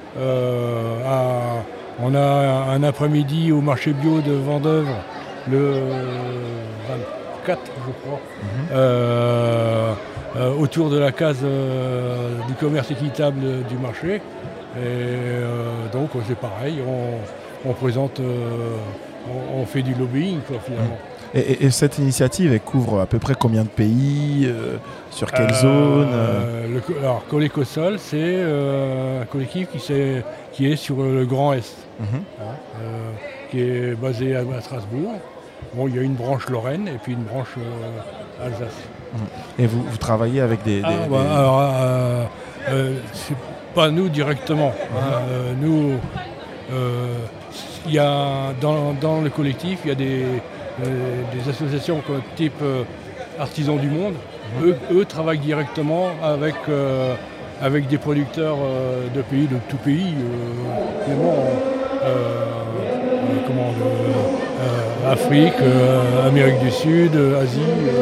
on a un après-midi au marché bio de Vendeuvre le 24 je crois. Autour de la case du commerce équitable du marché. Et donc c'est pareil, on présente, on fait du lobbying finalement. Et cette initiative, elle couvre à peu près combien de pays, sur quelle zone Alors Colécosol, c'est un collectif qui est sur le Grand Est, qui est basé à Strasbourg. Bon, il y a une branche Lorraine et puis une branche Alsace. Et vous travaillez avec des... c'est pas nous directement. Nous, il y a dans le collectif, il y a des associations type Artisans du Monde. Eux travaillent directement avec des producteurs de tout pays. Afrique, Amérique du Sud, Asie.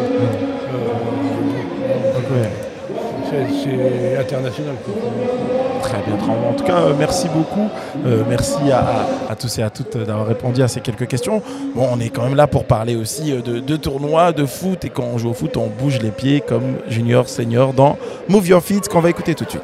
C'est international. Très bien. En tout cas, merci beaucoup. Merci à tous et à toutes d'avoir répondu à ces quelques questions. Bon, on est quand même là pour parler aussi de tournois, de foot. Et quand on joue au foot, on bouge les pieds comme junior, senior dans Move Your Feet, qu'on va écouter tout de suite.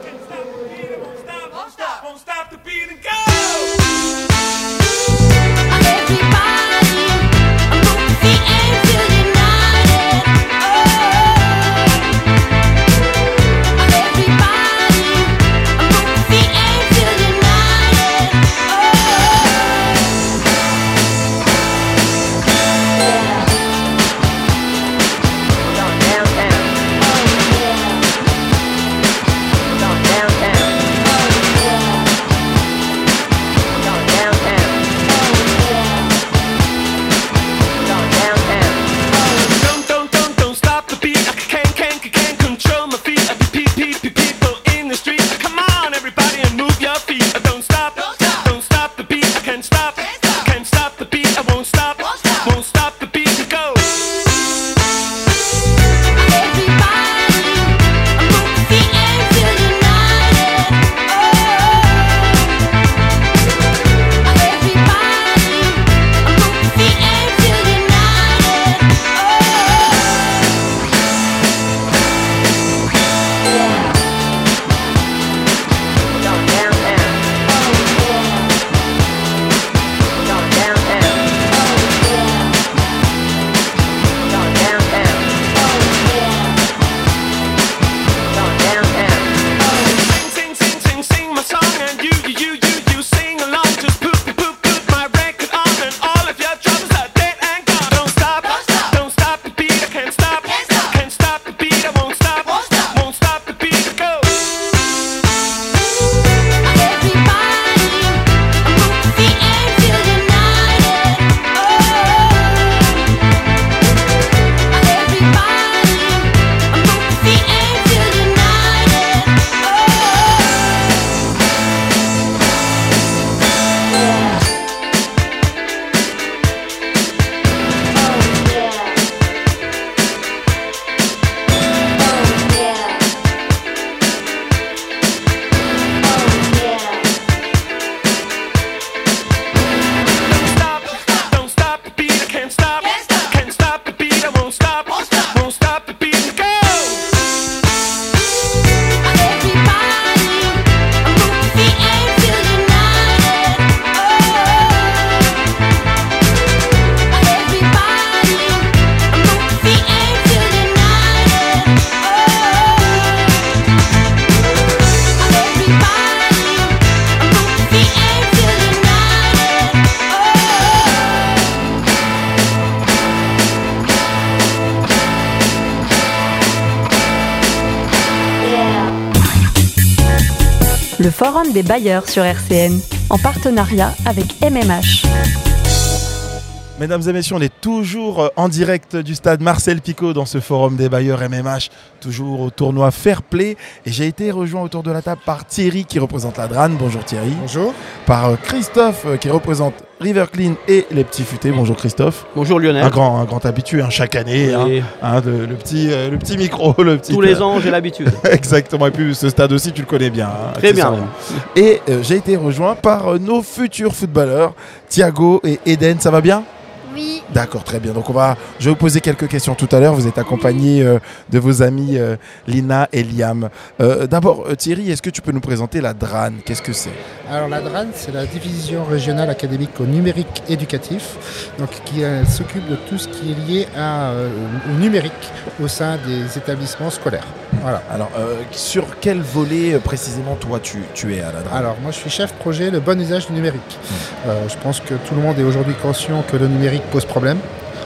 Le Forum des bailleurs sur RCN, en partenariat avec MMH. Mesdames et messieurs, on est toujours en direct du stade Marcel Picot dans ce forum des bailleurs MMH, toujours au tournoi Fair Play. Et j'ai été rejoint autour de la table par Thierry qui représente la DRAN. Bonjour Thierry. Bonjour. Par Christophe qui représente River Clean et les Petits Futés. Bonjour Christophe. Bonjour Lionel. Un grand habitué chaque année. Oui. Le petit micro. Tous les ans, j'ai l'habitude. Exactement. Et puis ce stade aussi, tu le connais bien. Très bien. Et j'ai été rejoint par nos futurs footballeurs, Thiago et Eden. Ça va bien ? Oui. D'accord, très bien. Donc je vais vous poser quelques questions tout à l'heure. Vous êtes accompagné de vos amis Lina et Liam. D'abord, Thierry, est-ce que tu peux nous présenter la DRAN ? Qu'est-ce que c'est ? Alors la DRAN, c'est la division régionale académique au numérique éducatif, donc qui s'occupe de tout ce qui est lié au numérique au sein des établissements scolaires. Voilà. Alors, sur quel volet précisément toi tu es à la DRAN ? Alors moi je suis chef projet le bon usage du numérique. Je pense que tout le monde est aujourd'hui conscient que le numérique pose problème,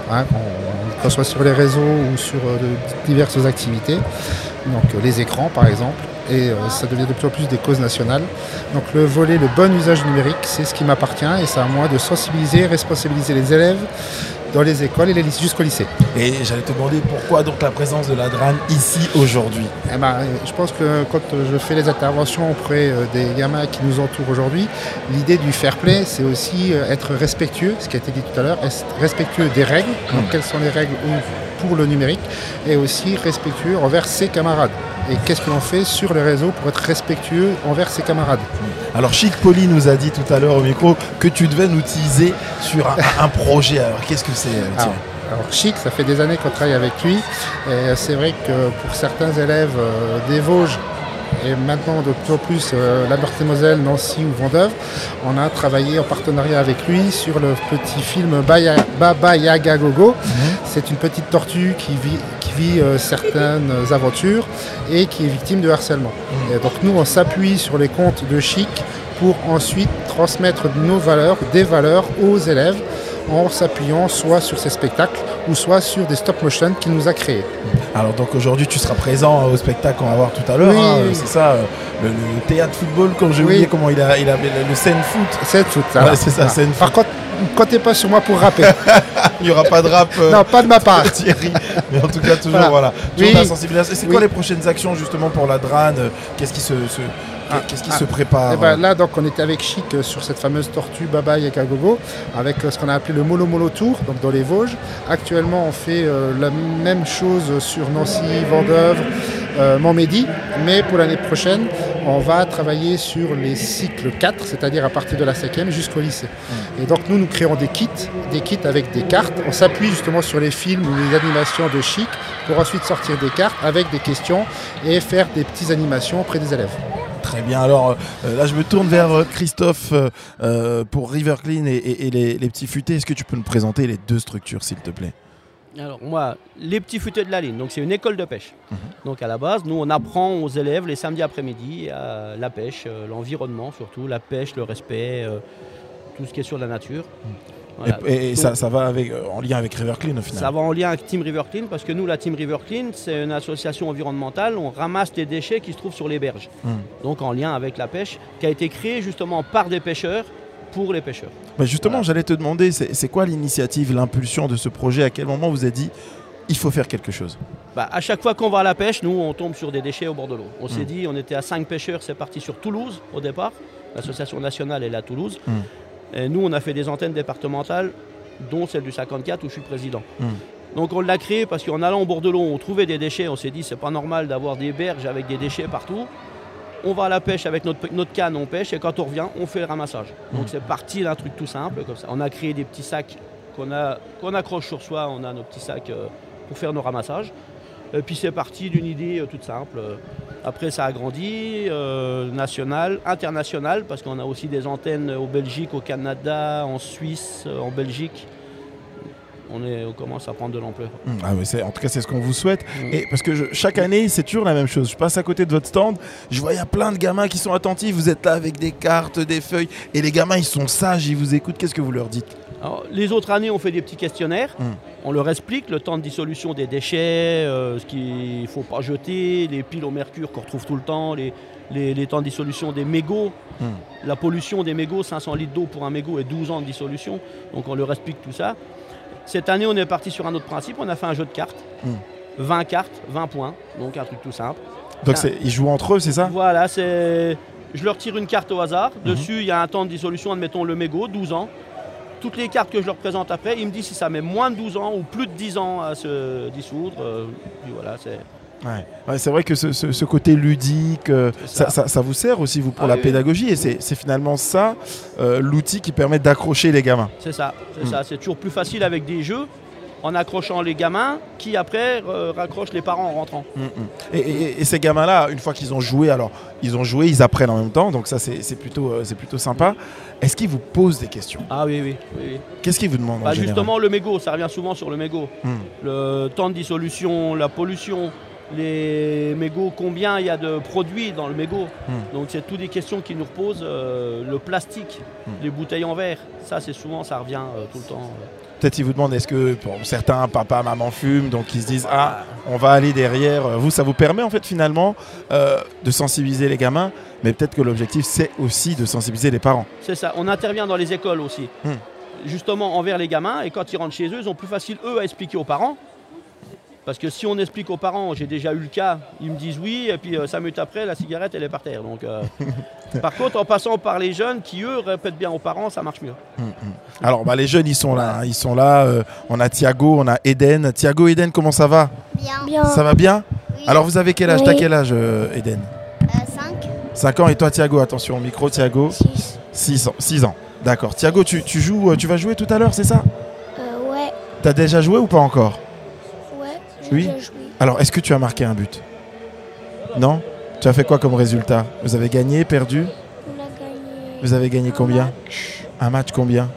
que ce soit sur les réseaux ou sur diverses activités, donc les écrans par exemple, et ça devient de plus en plus des causes nationales. Donc le volet le bon usage du numérique, c'est ce qui m'appartient et c'est à moi de sensibiliser, responsabiliser les élèves dans les écoles et les lycées, jusqu'au lycée. Et j'allais te demander pourquoi donc la présence de la DRAN ici aujourd'hui ? Je pense que quand je fais les interventions auprès des gamins qui nous entourent aujourd'hui, l'idée du fair play, c'est aussi être respectueux, ce qui a été dit tout à l'heure, être respectueux des règles, donc quelles sont les règles pour le numérique, et aussi respectueux envers ses camarades. Et qu'est-ce que l'on fait sur les réseaux pour être respectueux envers ses camarades ? Alors Chic Poli nous a dit tout à l'heure au micro que tu devais nous teaser sur un projet. Alors qu'est-ce que c'est, Thierry ? Alors Chic, ça fait des années qu'on travaille avec lui. Et c'est vrai que pour certains élèves des Vosges, et maintenant de plus en plus la Meurthe-et-Moselle, Nancy ou Vendôme, on a travaillé en partenariat avec lui sur le petit film Baba Yaga Gogo. C'est une petite tortue qui vit certaines aventures et qui est victime de harcèlement. Et donc nous on s'appuie sur les contes de Chic pour ensuite transmettre des valeurs aux élèves en s'appuyant soit sur ces spectacles ou soit sur des stop motion qu'il nous a créés. Alors donc aujourd'hui tu seras présent au spectacle qu'on va voir tout à l'heure, oui. C'est ça, le théâtre football, comme j'ai oublié comment il a le scène foot. Scène foot, ouais, c'est ça, scène foot. Par contre, ne comptez pas sur moi pour rapper. Il n'y aura pas de rap. Non, pas de ma part. Thierry. Mais en tout cas, toujours voilà. Toujours la sensibilisation. C'est quoi les prochaines actions justement pour la DRAN ? Qu'est-ce qui se prépare ? Là, donc, on était avec Chic sur cette fameuse tortue Baba Yaga Gogo, avec ce qu'on a appelé le Molo Molo Tour, donc dans les Vosges. Actuellement, on fait la même chose sur Nancy, Vendôme, Montmédy, mais pour l'année prochaine, on va travailler sur les cycles 4, c'est-à-dire à partir de la 5e jusqu'au lycée. Et donc nous créons des kits avec des cartes. On s'appuie justement sur les films ou les animations de Chic pour ensuite sortir des cartes avec des questions et faire des petites animations auprès des élèves. Très bien, alors là je me tourne vers Christophe pour River Clean et les Petits Futés. Est-ce que tu peux nous présenter les deux structures s'il te plaît ? Alors moi, les Petits Futés de la Ligne, donc c'est une école de pêche. Donc à la base, nous on apprend aux élèves les samedis après-midi la pêche, l'environnement surtout, la pêche, le respect, tout ce qui est sur la nature. Voilà. Et donc, ça va en lien avec River Clean au final ? Ça va en lien avec Team River Clean parce que nous, la Team River Clean, c'est une association environnementale, on ramasse les déchets qui se trouvent sur les berges. Donc en lien avec la pêche, qui a été créée justement par des pêcheurs, pour les pêcheurs. Bah justement, j'allais te demander, c'est quoi l'initiative, l'impulsion de ce projet ? À quel moment vous avez dit, il faut faire quelque chose ? À chaque fois qu'on va à la pêche, nous, on tombe sur des déchets au bord de l'eau. On s'est dit, on était à 5 pêcheurs, c'est parti sur Toulouse au départ. L'association nationale est là à Toulouse. Et nous, on a fait des antennes départementales, dont celle du 54 où je suis président. Donc on l'a créé parce qu'en allant au bord de l'eau, on trouvait des déchets. On s'est dit, c'est pas normal d'avoir des berges avec des déchets partout. On va à la pêche avec notre canne, on pêche et quand on revient, on fait le ramassage. Donc c'est parti d'un truc tout simple comme ça. On a créé des petits sacs qu'on accroche sur soi, on a nos petits sacs pour faire nos ramassages. Et puis c'est parti d'une idée toute simple. Après ça a grandi, national, international, parce qu'on a aussi des antennes au Belgique, au Canada, en Suisse, en Belgique. On commence à prendre de l'ampleur. En tout cas, c'est ce qu'on vous souhaite. Et parce que chaque année, c'est toujours la même chose. Je passe à côté de votre stand, je vois il y a plein de gamins qui sont attentifs. Vous êtes là avec des cartes, des feuilles. Et les gamins, ils sont sages, ils vous écoutent. Qu'est-ce que vous leur dites ? Alors, les autres années, on fait des petits questionnaires. On leur explique le temps de dissolution des déchets, ce qu'il ne faut pas jeter, les piles au mercure qu'on retrouve tout le temps, les temps de dissolution des mégots. La pollution des mégots, 500 litres d'eau pour un mégot et 12 ans de dissolution. Donc on leur explique tout ça. Cette année, on est parti sur un autre principe. On a fait un jeu de cartes. 20 cartes, 20 points. Donc un truc tout simple. Donc ils jouent entre eux, c'est ça? Voilà, je leur tire une carte au hasard. Dessus, il y a un temps de dissolution, admettons le mégot, 12 ans. Toutes les cartes que je leur présente après, ils me disent si ça met moins de 12 ans ou plus de 10 ans à se dissoudre. Puis voilà, c'est... Ouais, c'est vrai que ce côté ludique, ça vous sert aussi vous pour la pédagogie et c'est finalement ça l'outil qui permet d'accrocher les gamins. C'est ça. C'est toujours plus facile avec des jeux en accrochant les gamins qui après raccrochent les parents en rentrant. Et ces gamins-là, une fois qu'ils ont joué, ils apprennent en même temps, donc ça c'est plutôt sympa. Est-ce qu'ils vous posent des questions? Ah oui. Qu'est-ce qu'ils vous demandent en général? Justement le mégot, ça revient souvent sur le mégot. Le temps de dissolution, la pollution. Les mégots, combien il y a de produits dans le mégot. Donc c'est toutes des questions qu'ils nous reposent. Le plastique, les bouteilles en verre, ça c'est souvent, ça revient tout le temps. Peut-être ils vous demandent est-ce que certains papa, maman fument, donc ils se disent on va aller derrière. Vous, ça vous permet en fait finalement de sensibiliser les gamins, mais peut-être que l'objectif c'est aussi de sensibiliser les parents. C'est ça, on intervient dans les écoles aussi, justement envers les gamins, et quand ils rentrent chez eux, ils ont plus facile eux à expliquer aux parents. Parce que si on explique aux parents, j'ai déjà eu le cas, ils me disent oui, et puis 5 minutes après, la cigarette, elle est par terre. Donc, par contre, en passant par les jeunes qui, eux, répètent bien aux parents, ça marche mieux. Alors, les jeunes, ils sont là. On a Thiago, on a Eden. Thiago, Eden, comment ça va? Bien. Ça va bien? Oui. Alors, vous avez quel âge? T'as quel âge, Eden? 5. 5 ans. Et toi, Thiago, attention au micro, Thiago? 6 ans. D'accord. Thiago, tu vas jouer tout à l'heure, c'est ça? Ouais. T'as déjà joué ou pas encore? Oui. Alors, est-ce que tu as marqué un but? Non? Tu as fait quoi comme résultat? Vous avez gagné, perdu? On a gagné. Vous avez gagné combien? Un match combien?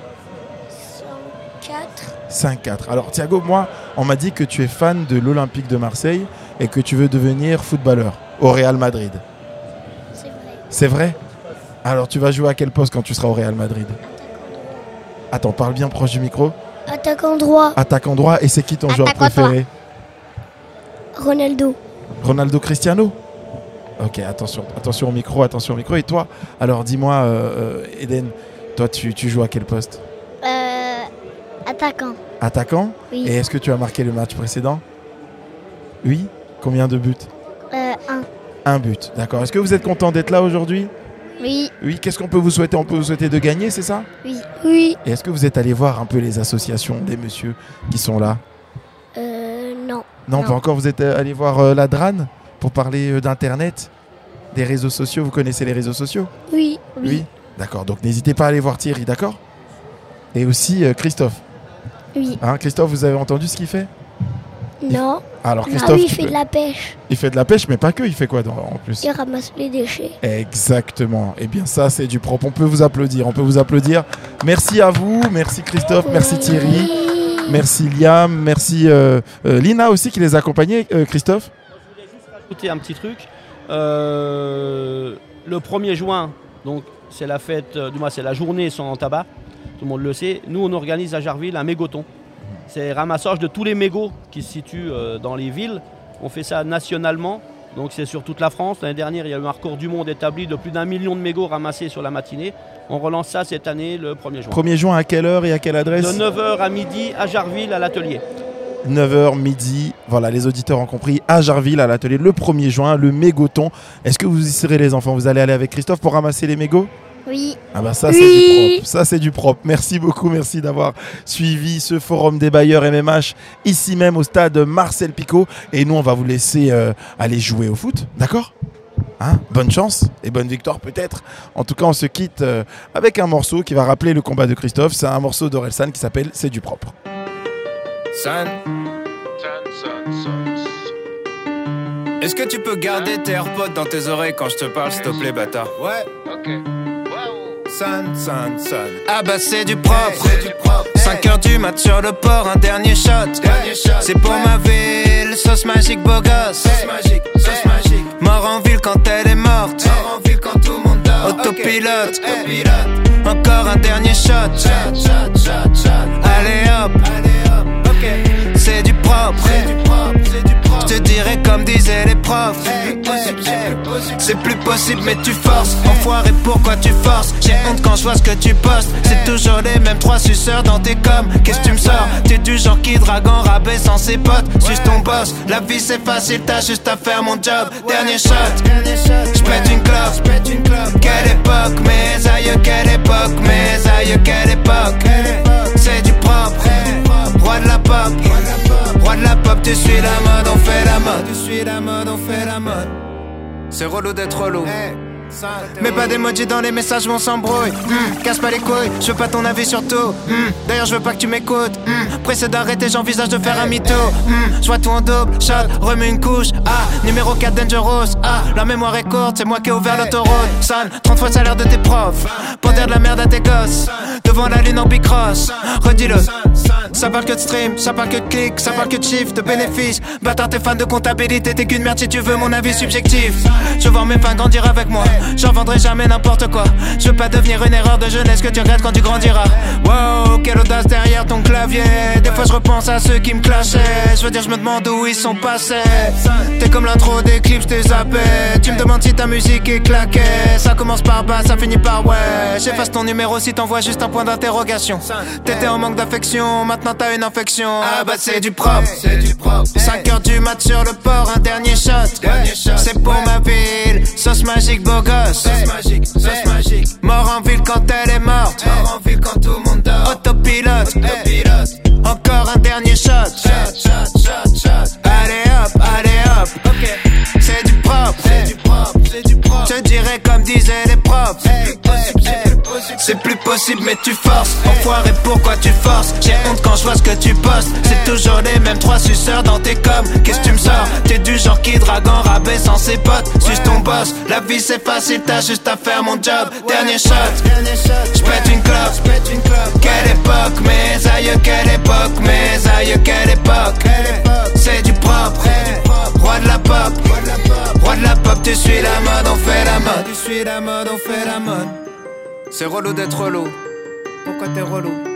5-4. 5-4. Alors, Thiago, moi, on m'a dit que tu es fan de l'Olympique de Marseille et que tu veux devenir footballeur au Real Madrid. C'est vrai. C'est vrai? Alors, tu vas jouer à quel poste quand tu seras au Real Madrid? Attends, parle bien proche du micro. Attaquant droit. Attaquant droit. Et c'est qui ton joueur préféré? Ronaldo Cristiano? Ok, attention au micro, Et toi, alors dis-moi, Eden, toi tu joues à quel poste? Attaquant. Attaquant? Oui. Et est-ce que tu as marqué le match précédent? Oui. Combien de buts? 1. Un but, d'accord. Est-ce que vous êtes content d'être là aujourd'hui? Oui. Oui, qu'est-ce qu'on peut vous souhaiter? On peut vous souhaiter de gagner, c'est ça? Oui. Et est-ce que vous êtes allé voir un peu les associations des messieurs qui sont là? Non, pas encore. Vous êtes allé voir la DRAN pour parler d'Internet, des réseaux sociaux. Vous connaissez les réseaux sociaux? Oui. D'accord, donc n'hésitez pas à aller voir Thierry, d'accord? Et aussi Christophe. Oui. Christophe, vous avez entendu ce qu'il fait? Non. Alors Christophe, il fait de la pêche. Il fait de la pêche, mais pas que. Il fait quoi en plus? Il ramasse les déchets. Exactement. Eh bien ça, c'est du propre. On peut vous applaudir. Merci à vous. Merci Christophe. Merci Thierry. Merci Liam, merci Lina aussi qui les a accompagnés, Christophe. Je voulais juste rajouter un petit truc. Le 1er juin, donc c'est la fête, c'est la journée sans tabac, tout le monde le sait. Nous, on organise à Jarville un mégoton. C'est ramassage de tous les mégots qui se situent dans les villes. On fait ça nationalement, donc c'est sur toute la France. L'année dernière, il y a eu un record du monde établi de plus d'1 million de mégots ramassés sur la matinée. On relance ça cette année, le 1er juin. 1er juin, à quelle heure et à quelle adresse? De 9h à midi à Jarville, à l'atelier. 9h, midi, voilà, les auditeurs ont compris, à Jarville, à l'atelier, le 1er juin, le mégoton. Est-ce que vous y serez les enfants? Vous allez aller avec Christophe pour ramasser les mégots? Oui. Ça, c'est du propre. Ça, c'est du propre. Merci beaucoup. Merci d'avoir suivi ce forum des bailleurs MMH ici même au stade Marcel Picot. Et nous, on va vous laisser aller jouer au foot. D'accord? Bonne chance et bonne victoire peut-être. En tout cas, on se quitte avec un morceau qui va rappeler le combat de Christophe. C'est un morceau d'Orelsan qui s'appelle C'est du propre. Est-ce que tu peux garder tes AirPods dans tes oreilles quand je te parle, s'il te plaît, bâtard? Ouais, ok. Son. Ah bah c'est du propre. 5h du mat sur le port, un dernier shot. C'est pour ma ville, sauce magique, beau gosse. Sauce magique. Mort en ville quand elle est morte. Mort en ville quand tout le monde dort. Autopilote. Encore un dernier shot. Allez hop. Ok. c'est du propre. Je te dirais comme disaient les profs. C'est plus possible mais tu forces. Enfoiré, pourquoi tu forces? J'ai honte quand je vois ce que tu postes. C'est toujours les mêmes 3 suceurs dans tes coms. Qu'est-ce que tu me sors? T'es du genre qui drague en rabais sans ses potes. Suce ton boss, la vie c'est facile, t'as juste à faire mon job. Dernier shot, j'pète une clope. Quelle époque, mes aïeux, quelle époque, mes aïeux, quelle époque. C'est du propre, roi de la pop. Roi de la pop, tu suis la mode, on fait la mode. Tu suis la mode, on fait la mode. C'est relou d'être relou. Mais pas d'emoji dans les messages, on s'embrouille. Casse pas les couilles, je veux pas ton avis sur tout. D'ailleurs je veux pas que tu m'écoutes. Pressé d'arrêter, j'envisage de faire un mytho. Je vois tout en double, shot, remue une couche. Numéro 4 Dangerous. La mémoire est courte, c'est moi qui ai ouvert l'autoroute. Son, 30 fois le salaire de tes profs. Pour dire de la merde à tes gosses. Devant la lune en bicross. Redis-le. Ça parle que de stream, ça parle que de clics, ça parle que de chiffres, de bénéfices. Bâtard, t'es fan de comptabilité, t'es qu'une merde si tu veux mon avis subjectif. Je veux voir mes fans grandir avec moi. J'en vendrai jamais n'importe quoi. Je veux pas devenir une erreur de jeunesse que tu regrettes quand tu grandiras. Wow, quelle audace derrière ton clavier. Des fois je repense à ceux qui me clashaient. Je veux dire je me demande où ils sont passés. T'es comme l'intro des clips, je t'ai zappé. Tu me demandes si ta musique est claquée. Ça commence par bas, ça finit par ouais. J'efface ton numéro si t'envoies juste un point d'interrogation. T'étais en manque d'affection, maintenant t'as une infection. Ah bah c'est du propre, 5h du mat sur le port, un dernier shot. C'est pour ma ville, sauce magique beau gosse. Sauce magique. Mort en ville quand elle est morte. Mort en ville quand tout le monde dort. Autopilote. Encore un dernier shot. Allez hop. C'est du propre. Je dirais comme disaient les profs. C'est plus possible mais tu forces. Enfoiré, pourquoi tu forces? J'ai honte quand je vois ce que tu postes. C'est toujours les mêmes 3 suceurs dans tes coms. Qu'est-ce que tu me sors? T'es du genre qui drague en rabais sans ses potes. Suce ton boss, la vie c'est facile, t'as juste à faire mon job. Dernier shot, j'pète une clope. Quelle époque, mes aïeux, quelle époque, mes aïeux, quelle époque. C'est du propre, roi de la pop. Roi de la pop, tu suis la mode, on fait la mode. Tu suis la mode, on fait la mode. C'est relou d'être relou. Pourquoi t'es relou?